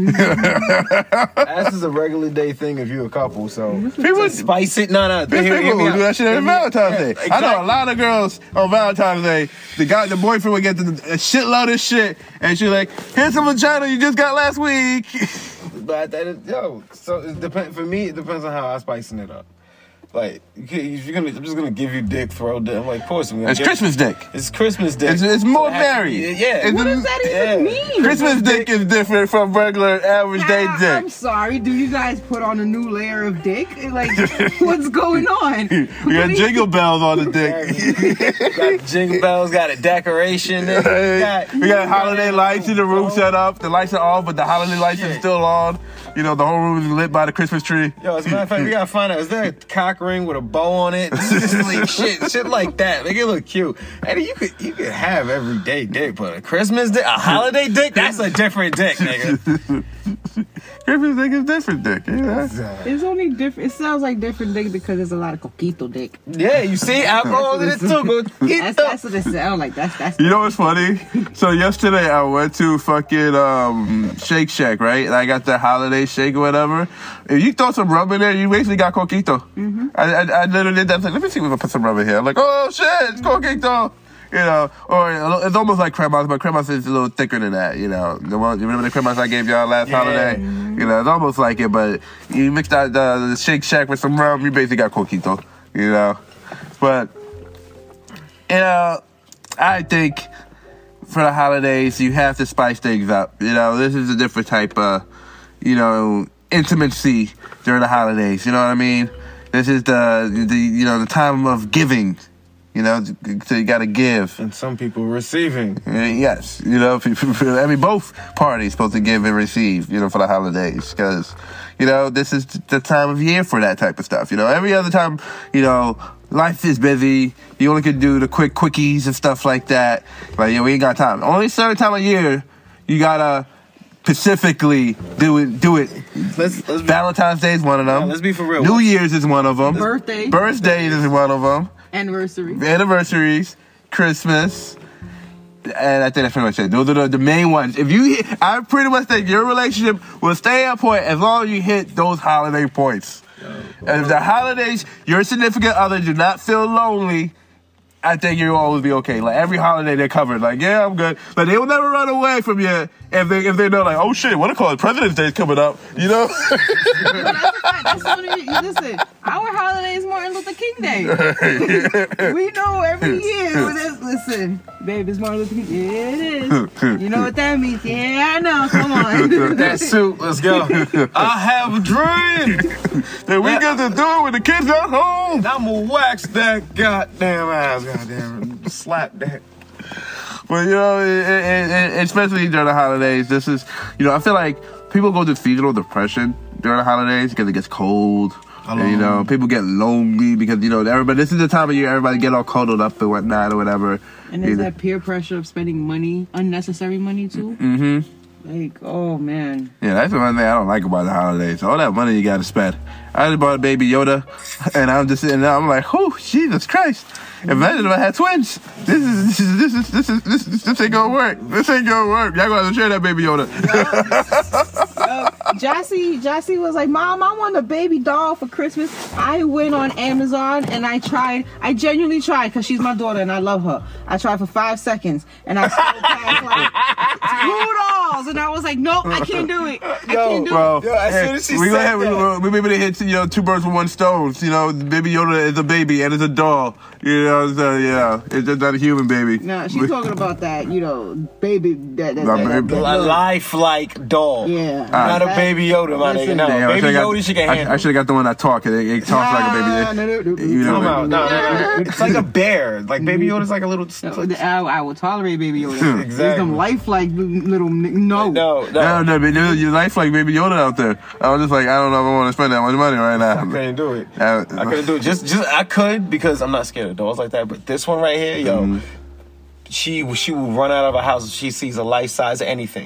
Ass is a regular day thing if you're a couple, so. People, Spice it. No, no. There's hear- hear people me who out. do that shit Hear on me out. Valentine's Yeah, Day. I know exactly. a lot of girls on Valentine's Day, the guy, the boyfriend would get the, a shitload of shit, and she's like, here's some vagina you just got last week. But that is, yo, so it depend for me. It depends on how I spicing it up. Like, you can- if you're gonna, I'm just gonna give you dick, throw dick. I'm like, of course, I'm gonna It's give- Christmas dick. It's Christmas dick. It's, it's more So it has to varied. be- Yeah. It's What a- does that even Yeah. mean? Christmas dick is different from regular average day I- dick. I'm sorry. Do you guys put on a new layer of dick? Like, what's going on? We got jingle bells on the dick. got jingle bells, got a decoration. nigga. Hey, got, we got holiday lights in the room set up. The lights are off, but the holiday lights are Shit. still on. You know, the whole room is lit by the Christmas tree. Yo, as a matter of fact, we gotta find out, is there a cock ring with a bow on it? Just like shit, shit like that. Make it look cute. And you could you could have everyday dick, but a Christmas dick, a holiday dick, that's a different dick, nigga. Christmas dick is different dick. Yeah. It's only different. It sounds like different dick because there's a lot of coquito dick. Yeah, you see, alcohol in it too. Go get That's, the- that's what it sounds like. That's that's. You know what's funny? So yesterday I went to fucking um, Shake Shack, right? And I got the holiday shake or whatever. If you throw some rum in there, you basically got coquito. Mm-hmm. I, I, I literally did that. I was like, let me see if I put some rum in here. I'm like, oh shit, it's coquito. You know, or it's almost like cremas, but cremas is a little thicker than that. You know, the one you remember the cremas I gave y'all last Yeah. holiday. You know, it's almost like it, but you mix that the, the Shake Shack with some rum, you basically got coquito. You know, but you know, I think for the holidays you have to spice things up. You know, this is a different type of, you know, intimacy during the holidays. You know what I mean? This is the the you know the time of giving. You know, so you got to give. And some people receiving. Yes, you know, people, I mean, both parties supposed to give and receive, you know, for the holidays, because, you know, this is the time of year for that type of stuff. You know, every other time, you know, life is busy. You only can do the quick quickies and stuff like that. Like, yeah, we ain't got time. Only certain time of year, you gotta specifically do it. Do it. Let's, let's Valentine's Day is one of them. Yeah, let's be for real. New Year's is one of them. Birthday. Birthdays is one of them. Anniversary. Anniversaries, Christmas, and I think that's pretty much it. Those are the, the main ones. If you, hit, I pretty much think your relationship will stay on point as long as you hit those holiday points. And if the holidays, your significant other do not feel lonely, I think you'll always be okay. Like every holiday they're covered. Like, yeah, I'm good. But they will never run away from you if they if they know, like, oh shit, what do you call it? President's Day is coming up. You know? But that's, that's one of you, listen, our holiday is Martin Luther King Day. We know every year. Listen, babe, it's Martin Luther King Day. Yeah, it is. You know what that means? Yeah, I know. Come on. that suit. Let's go. I have a dream that we get to do it with the kids at home. I'm gonna wax that goddamn ass. Goddamn, slap that. But, you know, it, it, it, especially during the holidays, this is, you know, I feel like people go through seasonal depression during the holidays because it gets cold. And, you know, people get lonely because, you know, everybody, this is the time of year everybody get all cuddled up and whatnot or whatever. And there's that peer pressure of spending money, unnecessary money, too. Mm-hmm. Like, oh, man. Yeah, that's the one thing I don't like about the holidays. All that money you got to spend. I just bought a baby Yoda, and I'm just sitting there, I'm like, oh, Jesus Christ. Imagine if I had twins. This is this is this is this is this, is, this ain't gonna work. This ain't gonna work. Y'all gonna have to share that baby Yoda. uh, Jassy, Jassy was like, Mom, I want a baby doll for Christmas. I went on Amazon and I tried. I genuinely tried because she's my daughter and I love her. I tried for five seconds and I scrolled past like two dolls and I was like, nope, I can't do it. I Yo, can't do Well, it. Yo, as soon as she we said gonna have, that. we, we maybe to hit, you know, two birds with one stone. You know, baby Yoda is a baby and it's a doll. You know, so yeah, it's just not a human baby. Nah, she's talking about that, you know, baby. That, that, Nah, that, baby. that- A that- lifelike doll. Yeah. Not a That- baby Yoda, my nigga. Listen. No, Damn, I baby should've got- Yoda she can handle. I, I should have got the one that talks. It, it talks like a baby. Nah, no, no, no, You know, Come out. No, no, Yeah. no. It's like a bear. Like baby Yoda's like a little. No, I, I will tolerate baby Yoda. Exactly. These them lifelike little no. No, No, no. no, but there's your life like baby Yoda out there. I was just like, I don't know if I want to spend that much money right now. I couldn't do it. Uh, I couldn't do it. Just, just I could because I'm not scared of dolls like that. But this one right here, yo, Mm-hmm. she she will run out of a house if she sees a life size anything.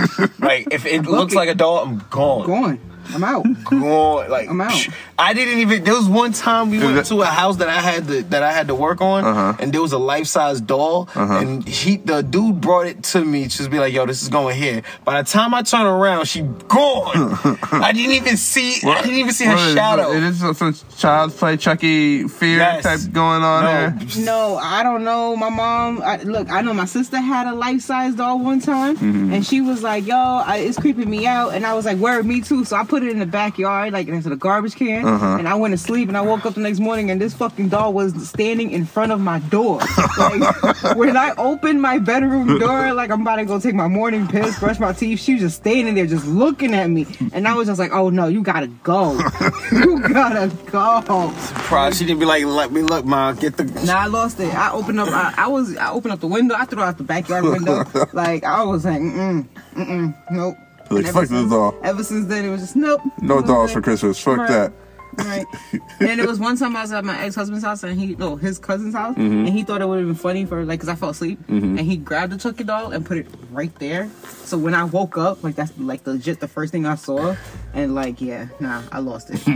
Like if it looks like a doll, I'm gone. Going. I'm out. Gone. Like I'm out. psh, I didn't even. There was one time we went to a house that I had to that I had to work on, Uh-huh. and there was a life size doll, Uh-huh. and he the dude brought it to me, just be like, "Yo, this is going here." By the time I turn around, she gone. I didn't even see. I didn't even see her What is- shadow. It is some, some child's play Chucky fear Yes. type going on No. there. No, I don't know. My mom, I, look, I know my sister had a life-size doll one time, Mm-hmm. and she was like, "Yo, I, it's creeping me out," and I was like, "Where? Me too." So I put it in the backyard, like into the garbage can, Uh-huh. and I went to sleep. And I woke up the next morning, and this fucking doll was standing in front of my door. Like, when I opened my bedroom door, like I'm about to go take my morning piss, brush my teeth, she was just standing there, just looking at me, and I was just like, "Oh no, you gotta go, you gotta go." Probably she didn't be like, "Let me look, ma, get the." Nah, I lost it. I opened up. I, I was. I opened up the window. I threw out the backyard window. Like I was like, mm, mm, mm, nope. Like, And fuck ever this since- doll. Ever since then, it was just nope. No It was dolls like- for Christmas. Fuck Right. that. Right. And it was one time I was at my ex-husband's house and he, no, his cousin's house, Mm-hmm. and he thought it would have been funny for like, cause I fell asleep, and he grabbed the Chucky doll and put it right there. So when I woke up, like that's like legit the first thing I saw, and like yeah, nah, I lost it.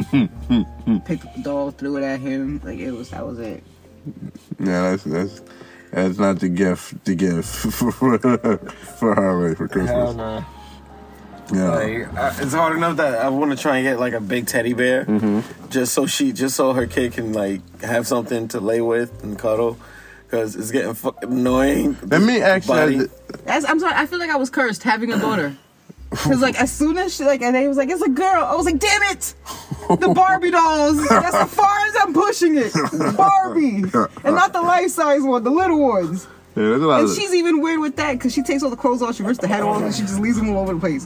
Picked up the doll, threw it at him, like it was that was it. Yeah, that's that's that's not the gift to give for for Harley for Hell Christmas. no. Yeah. Like, uh, it's hard enough that I want to try and get like a big teddy bear, just so she, just so her kid can like have something to lay with and cuddle, because it's getting fucking annoying. Let me actually. Body. That's, I'm sorry. I feel like I was cursed having a daughter. Cause like as soon as she like and they was like it's a girl, I was like damn it, the Barbie dolls. That's as far as I'm pushing it, Barbie, and not the life size one, the little ones. Yeah, there's a lot And of she's even weird with that because she takes all the clothes off, she rips the hat off, and she just leaves them all over the place.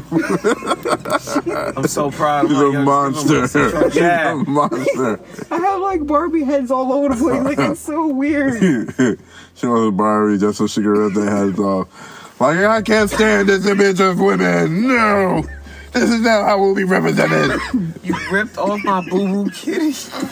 I'm so proud of She's my a young monster. sister. She's Yeah. a monster. I have like Barbie heads all over the place. Like, it's so weird. She wants a Barbie just so she can rip their heads off. Like, I can't stand this image of women. No. This is not how we'll be represented. You ripped off my boo-boo kitty.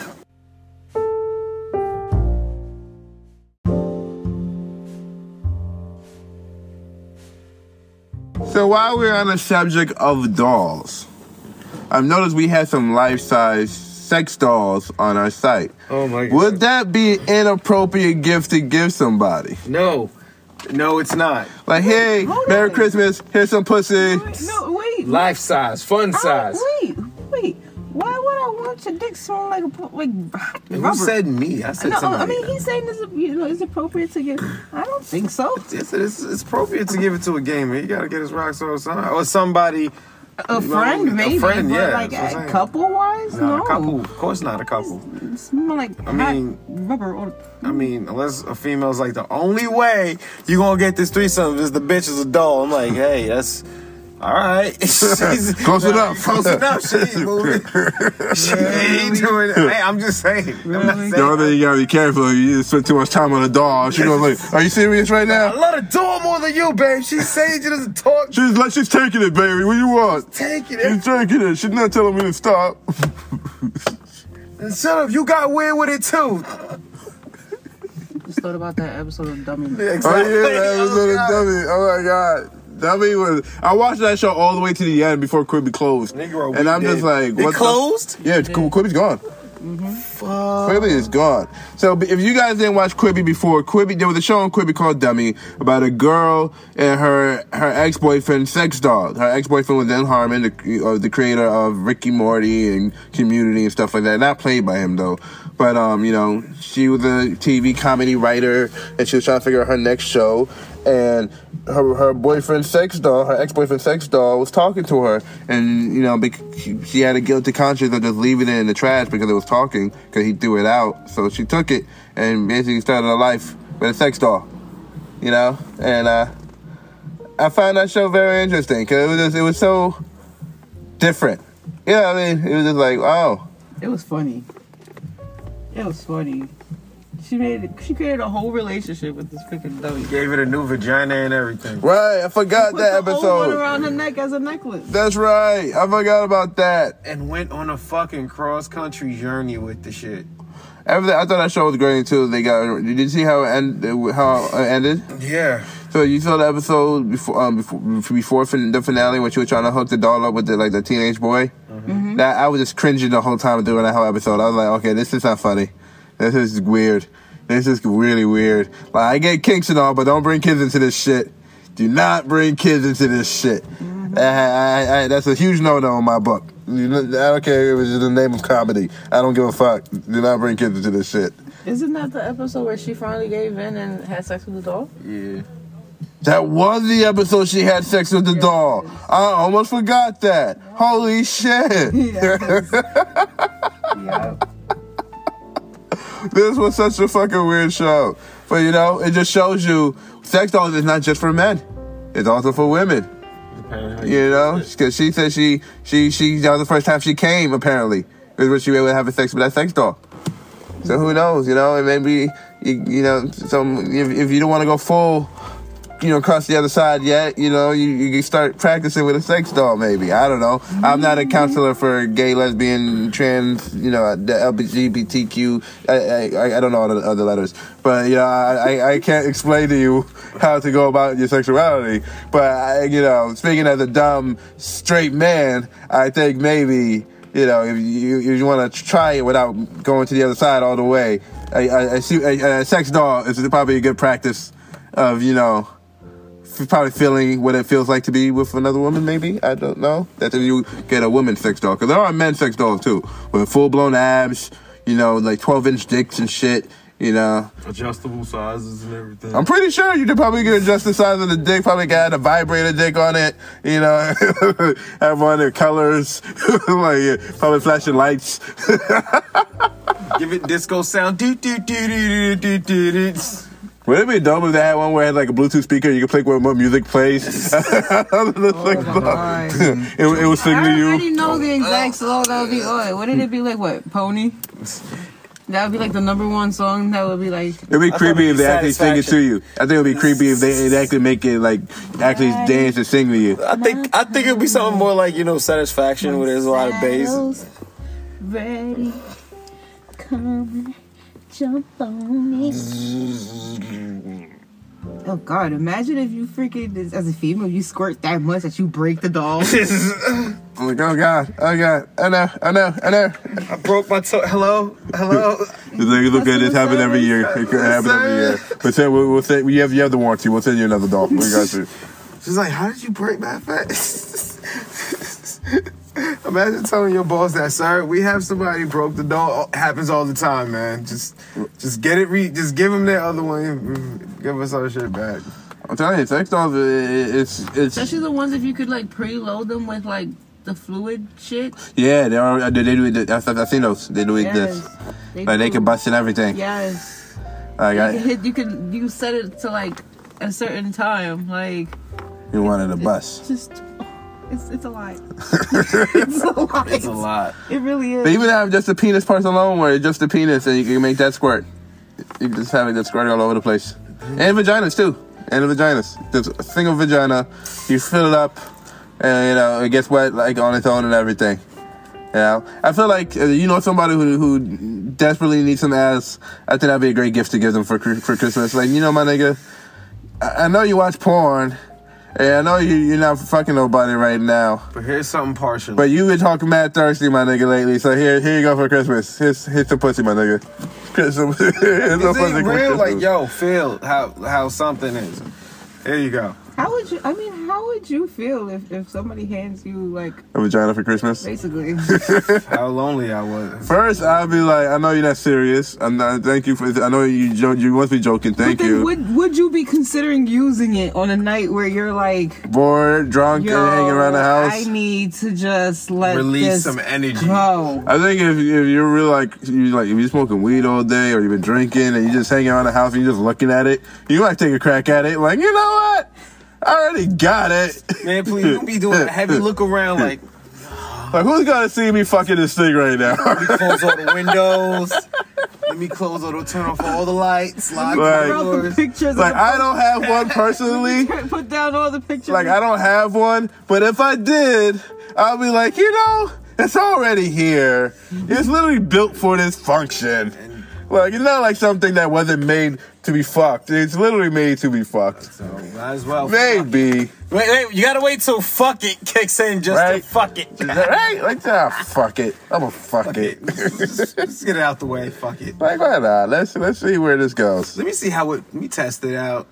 So while we're on the subject of dolls, I've noticed we had some life-size sex dolls on our site. Oh my god. Would that be an inappropriate gift to give somebody? No. No, it's not. Like, hey, Hold Merry on. Christmas, here's some pussy. No, wait. Life size, fun I size. don't- wait, wait. Why would I want your dick smell like a like Who rubber? said me? I said No, somebody. I mean he's saying this. You know, it's appropriate to get. I don't think so. It's, it's, it's appropriate to give it to a gamer. You gotta get his rocks or something. Or somebody. A You know, friend, a maybe, friend, but yeah, like that's what I'm saying. couple wise, Nah, no. a couple. Of course not a couple. It smell like I hot mean- rubber. Or, I mean, unless a female's like, the only way you gonna get this threesome is the bitch is a doll. I'm like, hey, that's all right. She's, Close enough. Close enough. She ain't moving. She ain't doing it. Hey, I'm just saying. I'm not Really? saying. The only thing you gotta be careful, you spend too much time on a doll. She goes like, are you serious right I now? love the doll more than you, babe. She's saying she doesn't talk. She's like, she's taking it, baby. What do you want? Taking She's it. taking it. She's not telling me to stop. And shut up. You got weird with it too. just thought about that episode of Dummy. Oh yeah, that was Oh, a God. dummy. Oh my god. Dummy was. I watched that show all the way to the end before Quibi closed, Negro, and we I'm just did. like, It what? the- closed? Yeah, Qu- Quibi's gone. Fuck. Quibi is gone. So if you guys didn't watch Quibi before, Quibi there was a show on Quibi called Dummy about a girl and her her ex boyfriend sex doll. Her ex boyfriend was Dan Harmon, the uh, the creator of Rick and Morty and Community and stuff like that. Not played by him though, but um you know she was a T V comedy writer and she was trying to figure out her next show. And her her boyfriend sex doll, her ex boyfriend sex doll, was talking to her, and you know bec- she, she had a guilty conscience of just leaving it in the trash because it was talking because he threw it out. So she took it and basically started a life with a sex doll, you know. And uh, I found that show very interesting because it was just, it was so different. You know what I mean? It was just like, oh, It was funny. It was funny. She made. She created a whole relationship with this freaking dummy. Gave it a new vagina and everything. right, I forgot Put that the whole one episode. around her neck as a necklace. That's right, I forgot about that. And went on a fucking cross country journey with the shit. Everything, I thought that show was great too. They got. Did you see how it, end, how it ended? Yeah. So you saw the episode before, um, before, before fin- the finale when she was trying to hook the doll up with the like the teenage boy. Mm-hmm. That I was just cringing the whole time during that whole episode. I was like, okay, this is not funny. This is weird. This is really weird. Like I get kinks and all, but don't bring kids into this shit. Do not bring kids into this shit. Mm-hmm. I, I, I, that's a huge no-no in my book. You know, I don't care if it's in the name of comedy. I don't give a fuck. Do not bring kids into this shit. Isn't that the episode where she finally gave in and had sex with the doll? Yeah. That was the episode she had sex with the doll. I almost forgot that. Holy shit. Yeah. This was such a fucking weird show. But you know, it just shows you sex dolls is not just for men. It's also for women. You know? Because she said she, she, she, that was the first time she came, apparently. Is when she was able to have sex with that sex doll. So who knows, you know? And maybe, you, you know, some, if, if you don't want to go full, you know, across the other side yet, you know, you, you can start practicing with a sex doll, maybe. I don't know. I'm not a counselor for gay, lesbian, trans, you know, the L G B T Q. I, I, I don't know all the other letters. But, you know, I, I can't explain to you how to go about your sexuality. But, I, you know, speaking as a dumb, straight man, I think maybe, you know, if you, if you want to try it without going to the other side all the way, a, a, a, a sex doll is probably a good practice of, you know, probably feeling what it feels like to be with another woman, maybe. I don't know. That's if you get a woman sex doll. Because there are men sex dolls, too. With full-blown abs, you know, like twelve-inch dicks and shit, you know. Adjustable sizes and everything. I'm pretty sure you could probably get adjust the size of the dick. Probably got a vibrator dick on it, you know. Have one of their colors. Like, yeah, probably flashing lights. Give it disco sound. Do, do, do, do, do, do, do. Would it be dope if they had one where it had like a Bluetooth speaker? You could play what music plays. oh my it, it would sing I to you. already know the exact song that would be on. Wouldn't it be like what? Pony? That would be like the number one song. That would be like. It'd be creepy if they actually sing it to you. I think it'd be creepy if they, they actually make it like actually dance and sing to you. I think I think it'd be something more like, you know, Satisfaction, where there's a lot of bass. Ready, come, jump on me. Oh God! Imagine if you freaking, as a female, you squirt that much that you break the doll. I'm like, oh God, oh God, I know, I know, I know. I broke my toe. Hello, hello. It's like, look at this happen every year. It could happen every year. But then we'll, we'll say we have you have the warranty. We'll send you another doll. We got you. She's like, how did you break that fast? Imagine telling your boss that, sir, we have somebody broke the doll. Happens all the time, man. Just, just get it. Re- just give them that other one. Give us our shit back. I'm telling you, sex dolls. It, it's it's. Especially the ones if you could like preload them with like the fluid shit. Yeah, they are. They, they do it. I've, I've seen those. They do it Yes, this. they Like do. they can bust and everything. Yes. Like You I, can hit. You can. You set it to like a certain time. Like you wanted a bust. just. It's it's a lot. it's a lot. It's a lot. It really is. They even have just the penis parts alone, where it's just the penis, and you can make that squirt. You can just have it just squirting all over the place, and vaginas too, and the vaginas. Just a single vagina, you fill it up, and you know it gets wet like on its own and everything. You know, I feel like uh, you know somebody who who desperately needs some ass. I think that'd be a great gift to give them for for Christmas. Like, you know, my nigga, I, I know you watch porn. And I know you, you're not fucking nobody right now. But here's something partial. But you been talking mad thirsty, my nigga, lately. So here, here you go for Christmas. Here's, here's some pussy, my nigga. Here's some, here's some Is pussy it for real? Christmas. Like, yo, feel how how something is. Here you go. How would you? I mean, how would you feel if, if somebody hands you like A vagina for Christmas? basically? How lonely I was. First, I'll be like, I know you're not serious. I'm not. Thank you for. I know you. Jo- you must be joking. Thank but then you. Would Would you be considering using it on a night where you're like Bored, drunk, Yo, and hanging around the house. I need to just let Release this some energy. go. I think if, if you're really like you like if you're smoking weed all day or you've been drinking and you just hanging around the house and you're just looking at it, you might take a crack at it. Like, you know what? I already got it. Man, please, you be doing a heavy look around like, Like, who's gonna see me fucking this thing right now? let me close all the windows. Let me close all the, turn off all the lights. Lock Right. the Put out the doors. pictures. Like, of the I don't have one personally. Put down all the pictures. Like, I don't have one. But if I did, I'll be like, you know, it's already here. It's literally built for this function. Like, it's not like something that wasn't made to be fucked. It's literally made to be fucked. So might as well. Maybe. Wait, wait, you gotta wait till fuck it kicks in just Right. to fuck it. Right? Like, ah, fuck it. I'm gonna fuck, Fuck it. it. Let's just get it out the way. Fuck it. Like, why not? Let's, let's see where this goes. Let me see how it. Let me test it out.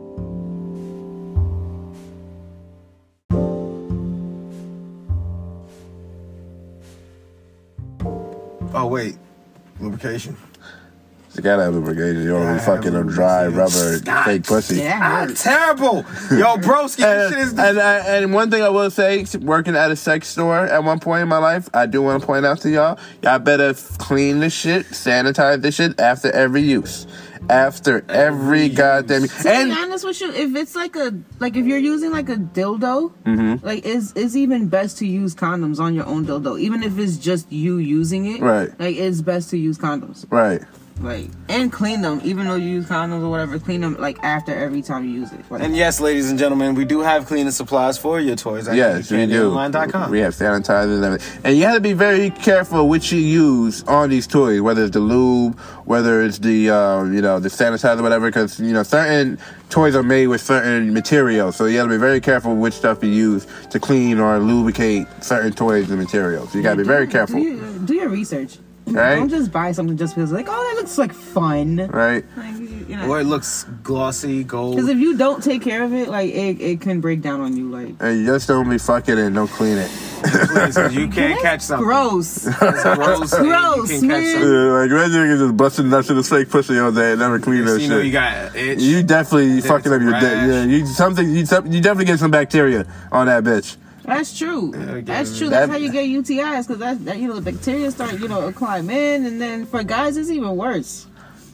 Oh wait, lubrication. You gotta have lubrication. You don't Yeah, be fucking a dry rubber Stop. fake pussy. Yeah. I'm terrible. Yo, broski, this And, shit is. and, I- and one thing I will say, working at a sex store at one point in my life, I do want to point out to y'all, y'all better clean the shit, sanitize the shit after every use. After every, Every goddamn use. To be and honest with you, if it's like a like if you're using like a dildo, Mm-hmm. like it's it's even best to use condoms on your own dildo, even if it's just you using it. Right. Like it's best to use condoms. right. Like and clean them, even though you use condoms or whatever. Clean them like after every time you use it. Like, And yes, ladies and gentlemen, we do have cleaning supplies for your toys at Yes, we do. Online dot com. We have sanitizers and everything. And you have to be very careful which you use on these toys, whether it's the lube, whether it's the, uh, you know, the sanitizer, whatever, because, you know, certain toys are made with certain materials. So you got to be very careful which stuff you use to clean or lubricate certain toys and materials. You got to be very careful, Do, you, do your research. Right. Don't just buy something just because like, oh, that looks like fun. right? Like, you, you know. Or it looks glossy, gold. Because if you don't take care of it, like it, it can break down on you. Like And you just don't be fucking it and don't clean it. Please, 'cause you can't catch something. gross. It's gross. and Gross, you can catch man. something. Uh, like, imagine you just busting nuts in the fake pussy all day and never clean that So you know shit. you got an itch. You definitely Then fucking it's up a your dick. rash. Yeah, you something. You, some- you definitely get some bacteria on that bitch. That's true. Yeah, That's yeah. true. That's That- how you get U T Is because that, that you know the bacteria start you know climb in, and then for guys it's even worse.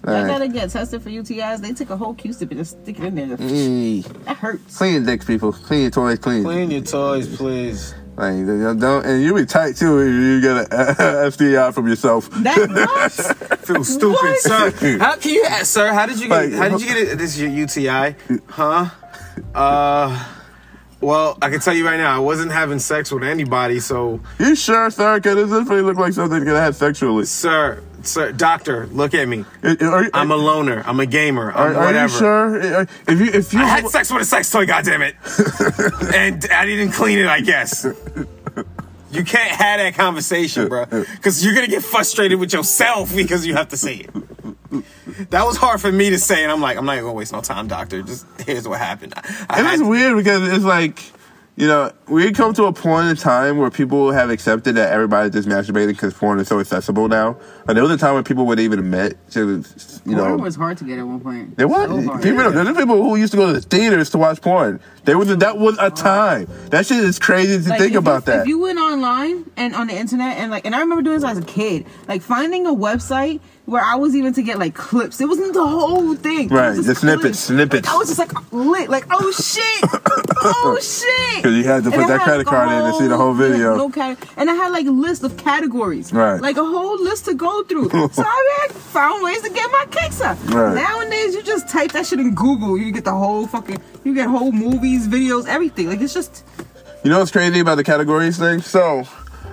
I Right. gotta get tested for U T Is. They take a whole Q-tip and just stick it in there. Hey. That hurts. Clean your dicks, people. Clean your toys, clean. Clean your toys, please. Like, you don't, and you be tight too if you get an S T I from yourself. That what? Feel stupid, What? sir. How can you, sir? How did you get? Like, How did you get it? This is your U T I, huh? Uh, well, I can tell you right now, I wasn't having sex with anybody, so, You sure, sir? Cause this definitely look like something you could have sexually. sir, sir, doctor, look at me. Are, I'm a loner. I'm a gamer. I'm are, are whatever. you sure? Are- If you, if you, I had sex with a sex toy, goddammit. And I didn't clean it, I guess. You can't have that conversation, bro. Because you're going to get frustrated with yourself because you have to say it. That was hard for me to say, and I'm like, I'm not even going to waste no time, doctor. Just here's what happened. I, I and had- it's weird because it's like, you know, we come to a point in time where people have accepted that everybody's just masturbating because porn is so accessible now. Like, there was a time when people would even admit to, you know, Porn was hard to get at one point. there was So hard. people. There's people who used to go to the theaters to watch porn. There was a, that was a time. That shit is crazy to Like, think if about you, that. If you went online and on the internet and like, and I remember doing this as a kid, like finding a website where I was even to get like clips. It wasn't the whole thing. It was Right, just the snippets, clips. snippets. Like, I was just like lit, like oh shit, oh shit. 'Cause you had to And put I that had, credit like, a card in to see the whole yeah, video. no cat- and I had like a list of categories, Right. Like a whole list to go through. So I like, found ways to get my kicks up. Right. Nowadays, you just type that shit in Google, you get the whole fucking, you get whole movies, videos, everything. Like it's just. You know what's crazy about the categories thing? So,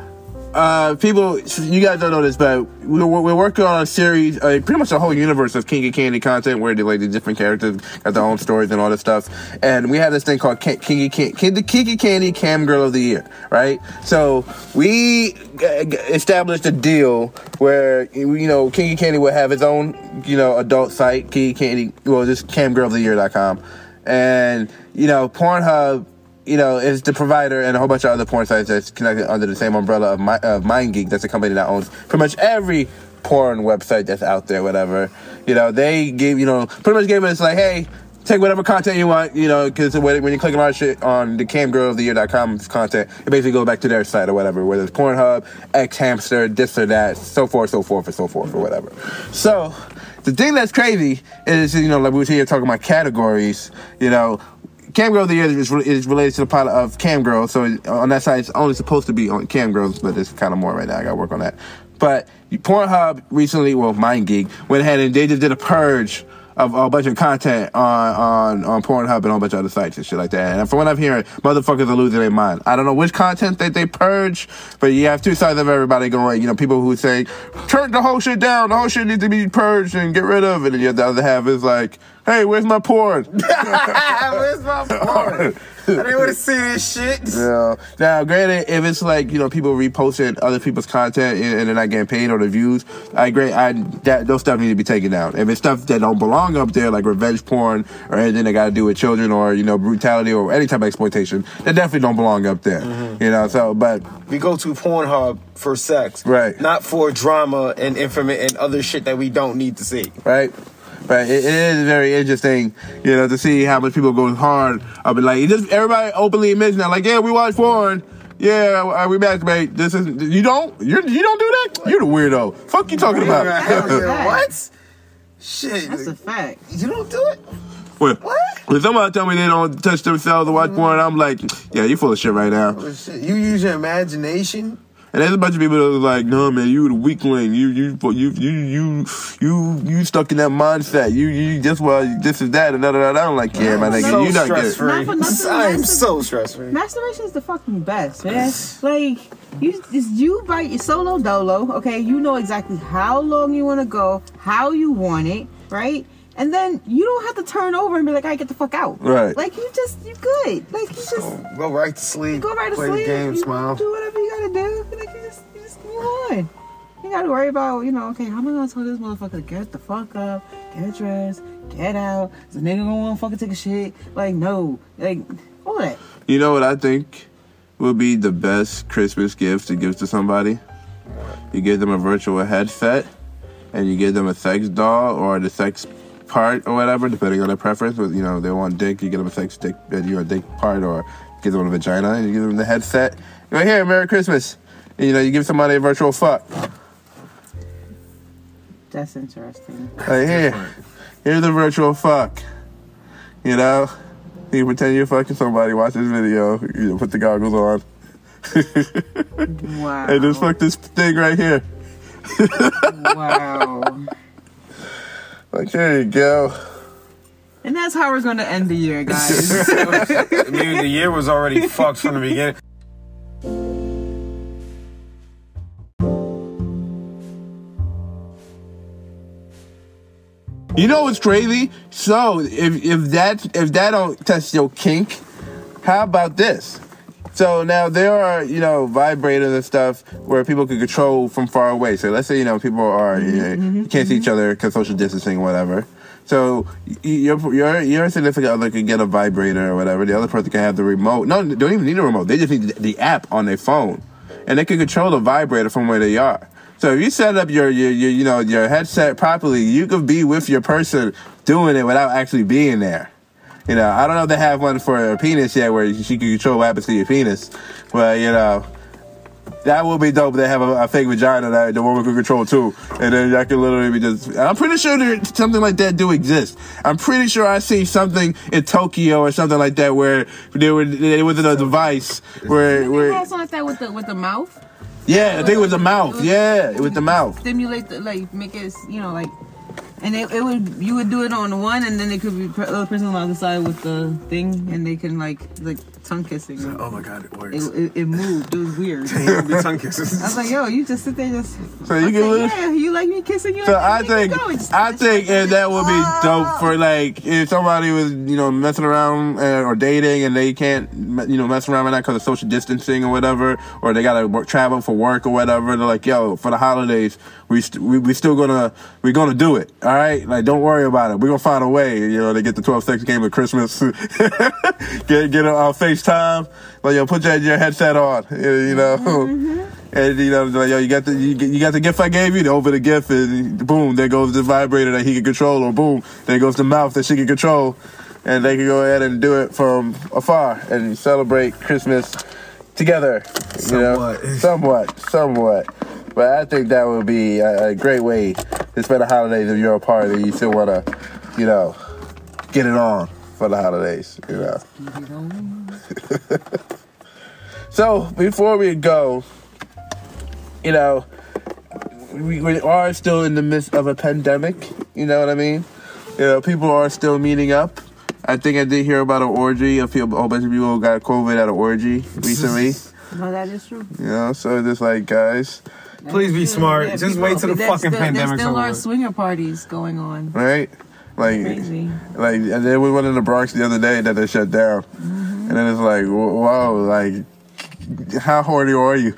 uh, people, you guys don't know this, but we're, we're working on a series, uh, pretty much a whole universe of Kinky Candy content where they like the different characters got their own stories and all this stuff. And we have this thing called Kin- Kinky Candy, Kinky Candy Cam Girl of the Year, right? So we uh, established a deal where, you know, Kinky Candy would have its own, you know, adult site, Kinky Candy, well, just cam girl of the year dot com. And, you know, Pornhub, you know, is the provider and a whole bunch of other porn sites that's connected under the same umbrella of, My, of MindGeek. That's a company that owns pretty much every porn website that's out there, whatever. You know, they give, you know, pretty much gave us like, hey, take whatever content you want, you know, because when when you click on our shit on the cam girl of the year dot com content, it basically goes back to their site or whatever, whether it's Pornhub, X Hamster, this or that, so forth, so forth, and so forth, or whatever. So, the thing that's crazy is, you know, like we were here talking about categories, you know, Cam Girl of the Year is, is related to the pilot of Cam Girl, so on that side it's only supposed to be on Cam Girls, but it's kind of more right now. I gotta work on that. But Pornhub recently, well, MindGeek, went ahead and they just did a purge of a bunch of content on, on, on Pornhub and a whole bunch of other sites and shit like that. And from what I'm hearing, motherfuckers are losing their mind. I don't know which content that they purge, but you have two sides of everybody going, you know, people who say, turn the whole shit down, the whole shit needs to be purged and get rid of it. And the other half is like, hey, where's my porn? Where's my porn? I didn't want to see this shit. Yeah. Now, granted, if it's like, you know, people reposting other people's content and, and they're not getting paid or the views, I agree. I that those stuff need to be taken down. If it's stuff that don't belong up there, like revenge porn or anything that got to do with children or, you know, brutality or any type of exploitation, that definitely don't belong up there. Mm-hmm. You know, so, but We go to Pornhub for sex, Right. Not for drama and information and other shit that we don't need to see. right? But it, it is very interesting, you know, to see how much people go hard. I'll be like, it just everybody openly admits now, like, yeah, we watch porn. Yeah, uh, we masturbate. This is you don't you you don't do that. You're the weirdo. Fuck you talking about? Right. What? Shit. That's a fact. You don't do it? When, What? when somebody tell me they don't touch themselves or watch porn, I'm like, yeah, you full of shit right now. Oh, shit. You use your imagination? And there's a bunch of people that was like, no, man, you the weakling. You, you, you, you, you, you, you stuck in that mindset. You, you, just well, this is that, and da, da, da. I'm like, yeah, my nigga, So you not stress good. free. Not for nothing, I am mastur- so stress free. Masturbation is the fucking best, man. Like you, it's you by your solo dolo. Okay, you know exactly how long you want to go, how you want it, right? And then you don't have to turn over and be like, "I get the fuck out." Right. Like you just, you good. Like you just Go right to sleep. go right to play sleep. the game, you smile. do whatever you gotta do. Like you just, you just move on. You gotta worry about, you know, okay, how am I gonna tell this motherfucker to get the fuck up, get dressed, get out? Is the nigga gonna wanna fucking take a shit? Like no, like all that. You know what I think would be the best Christmas gift to give to somebody? You give them a virtual headset, and you give them a sex doll or the sex part or whatever, depending on their preference. With, you know, they want dick, you give them a sex dick, uh, you know, dick part, or give them a vagina, and you give them the headset. You're like, here, Merry Christmas. And, you know, you give somebody a virtual fuck. That's interesting. Like, here, here's the virtual fuck. You know? You pretend you're fucking somebody, watch this video, you know, put the goggles on. Wow. Hey, just fuck this thing right here. Wow. Like, here you go. And that's how we're going to end the year, guys. I mean, the year was already fucked from the beginning. You know what's crazy? So if if that if that don't test your kink, how about this? So now there are, you know, vibrators and stuff where people can control from far away. So let's say, you know, people are you, know, you can't see each other because social distancing or whatever. So your your your significant other can get a vibrator or whatever. The other person can have the remote. No, they don't even need a remote. They just need the app on their phone, and they can control the vibrator from where they are. So if you set up your, your, your, you know, your headset properly, you could be with your person doing it without actually being there. You know, I don't know if they have one for a penis yet where she can control what happens to your penis. But, you know, that would be dope if they have a, a fake vagina that the woman could control too. And then that could literally be just... I'm pretty sure there, something like that do exist. I'm pretty sure I see something in Tokyo or something like that where there, were, there was a device where... Didn't where they have something like that with the, with the mouth? Yeah, I think it was the mouth. Yeah, with the mouth. Stimulate the, like, make it, you know, like, and it, it would, you would do it on one, and then it could be the other person on the other side with the thing, and they can, like, like tongue kissing. Oh my god, it works. It, it, it moved. It was weird. Be tongue kisses. I was like, yo, you just sit there, just. So you I can said, lose. yeah, you like me kissing you. So and I then think you go. Just- I think if that would be dope for like if somebody was you know messing around uh, or dating and they can't you know mess around with that because of social distancing or whatever, or they gotta work, travel for work or whatever. They're like, yo, for the holidays we st- we we still gonna we gonna do it. All right, like don't worry about it. We're gonna find a way. You know, to get the twelve sex game of Christmas. get get on uh, FaceTime. Like yo, put your, your headset on. You know. Mm-hmm. And you know, like, yo, you got the you, you got the gift I gave you. They open the gift, and boom, there goes the vibrator that he can control, or boom, there goes the mouth that she can control, and they can go ahead and do it from afar and celebrate Christmas together. You Somewhat. know, somewhat, somewhat. But I think that would be a, a great way to spend the holidays if you're a party. You still want to, you know, get it on for the holidays. You know. So before we go. You know, we, we are still in the midst of a pandemic. You know what I mean? You know, people are still meeting up. I think I did hear about an orgy. A, few, a whole bunch of people got COVID at an orgy recently. No, that is true. You know, so it's just like, guys, Please be smart. Yeah, Just people- wait till the there's fucking still, pandemic's There still are over. swinger parties going on. right? Like, Crazy. like, and there was one in the Bronx the other day that they shut down. Mm-hmm. And then it's like, whoa, like, how horny are you?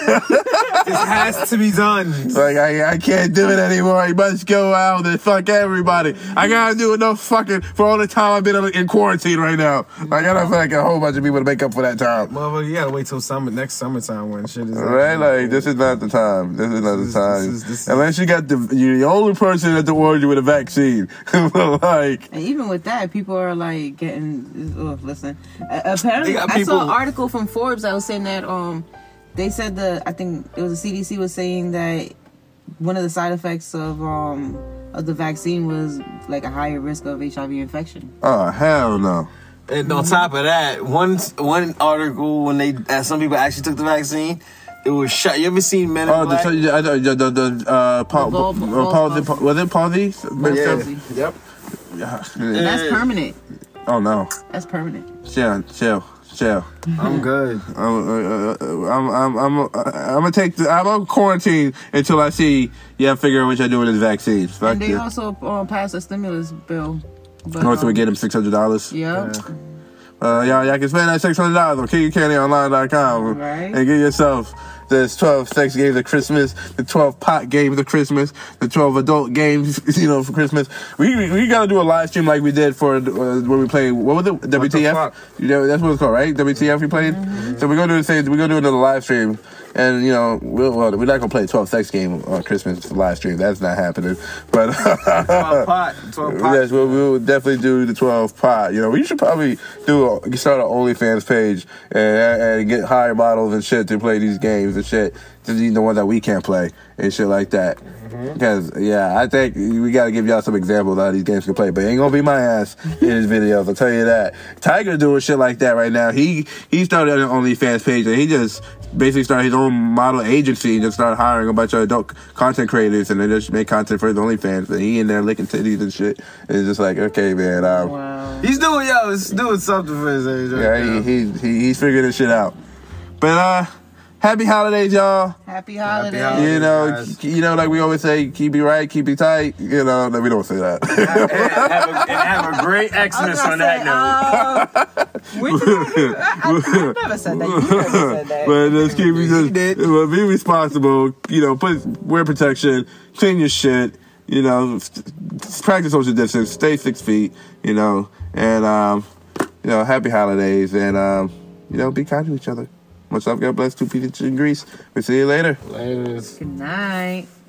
This has to be done. Like, I, I can't do it anymore. I must go out and fuck everybody. I gotta do enough fucking for all the time I've been in quarantine right now. I gotta fuck a whole bunch of people to make up for that time. Motherfucker, you gotta wait till summer, next summertime when shit is... Right? Like, this is not the time. This is not the This is- time. this is- this is- Unless you got the, you're the only person at the orgy with a vaccine. Like, And even with that, people are like getting. Oh, listen. Uh, apparently, They got I saw an people- article from Forbes that was saying that um, they said the I think it was the C D C was saying that one of the side effects of um of the vaccine was like a higher risk of H I V infection. oh, hell no. And on top of that, one one article when they uh, some people actually took the vaccine, it was shot. You ever seen Men in Oh, Black? the, the, the, the, the uh, Paul, The ball- uh, ball- palsy, ball- was it palsy? yeah. Yep. And that's permanent. Oh, no. That's permanent. Chill, chill, chill. I'm good. I'm, uh, uh, I'm, I'm, I'm, uh, I'm gonna take the, I'm on quarantine until I see, yeah, figure out what y'all doing with this vaccine. Fuck And they it. also uh, passed a stimulus bill. But, Oh, so we um, get him six hundred dollars. Yeah. Uh, y'all, y'all can spend that six hundred dollars on king candy online dot com Right. and get yourself the twelve sex games of Christmas, the twelve pot games of Christmas, the twelve adult games, you know, for Christmas. We we, we gotta do a live stream like we did for uh, when we played. What was it? W T F. fuck? You know, that's what it's called, right? W T F. We played. Mm-hmm. So we're gonna do the same. We're gonna do another live stream. And, you know, we'll, well, we're not going to play a twelve sex game on Christmas live stream. That's not happening. But, twelve pot. twelve pot. yes, we'll, we'll definitely do the twelve pot. You know, we should probably do a, start an OnlyFans page and, and get higher models and shit to play these games and shit. the one that we can't play and shit like that. Because yeah, I think we gotta give y'all some examples of how these games can play. But it ain't gonna be my ass in his videos. I'll tell you that. Tiger doing shit like that right now. He he started an OnlyFans page and he just basically started his own model agency and just started hiring a bunch of adult content creators and they just make content for his OnlyFans. And he in there licking titties and shit. And it's just like, okay, man. Um, Wow. He's doing yo, he's doing something for his age. Right yeah, now. he, he he he's figuring this shit out. But uh, happy holidays, y'all. Happy holidays. holidays. You know, guys. k- you know, like we always say, keep it right, keep it tight. You know, no, we don't say that. and, have a, and have a great I was Xmas gonna on that say, note. uh, when did I, I, I, I never said that. You never said that. But just keep He just did. well, be responsible. You know, put wear protection, clean your shit. You know, s- s- practice social distance, stay six feet. You know, and um, you know, happy holidays, and um, you know, be kind to each other. Much love, God bless. Two pieces in Greece. We'll see you later. Laters. Good night.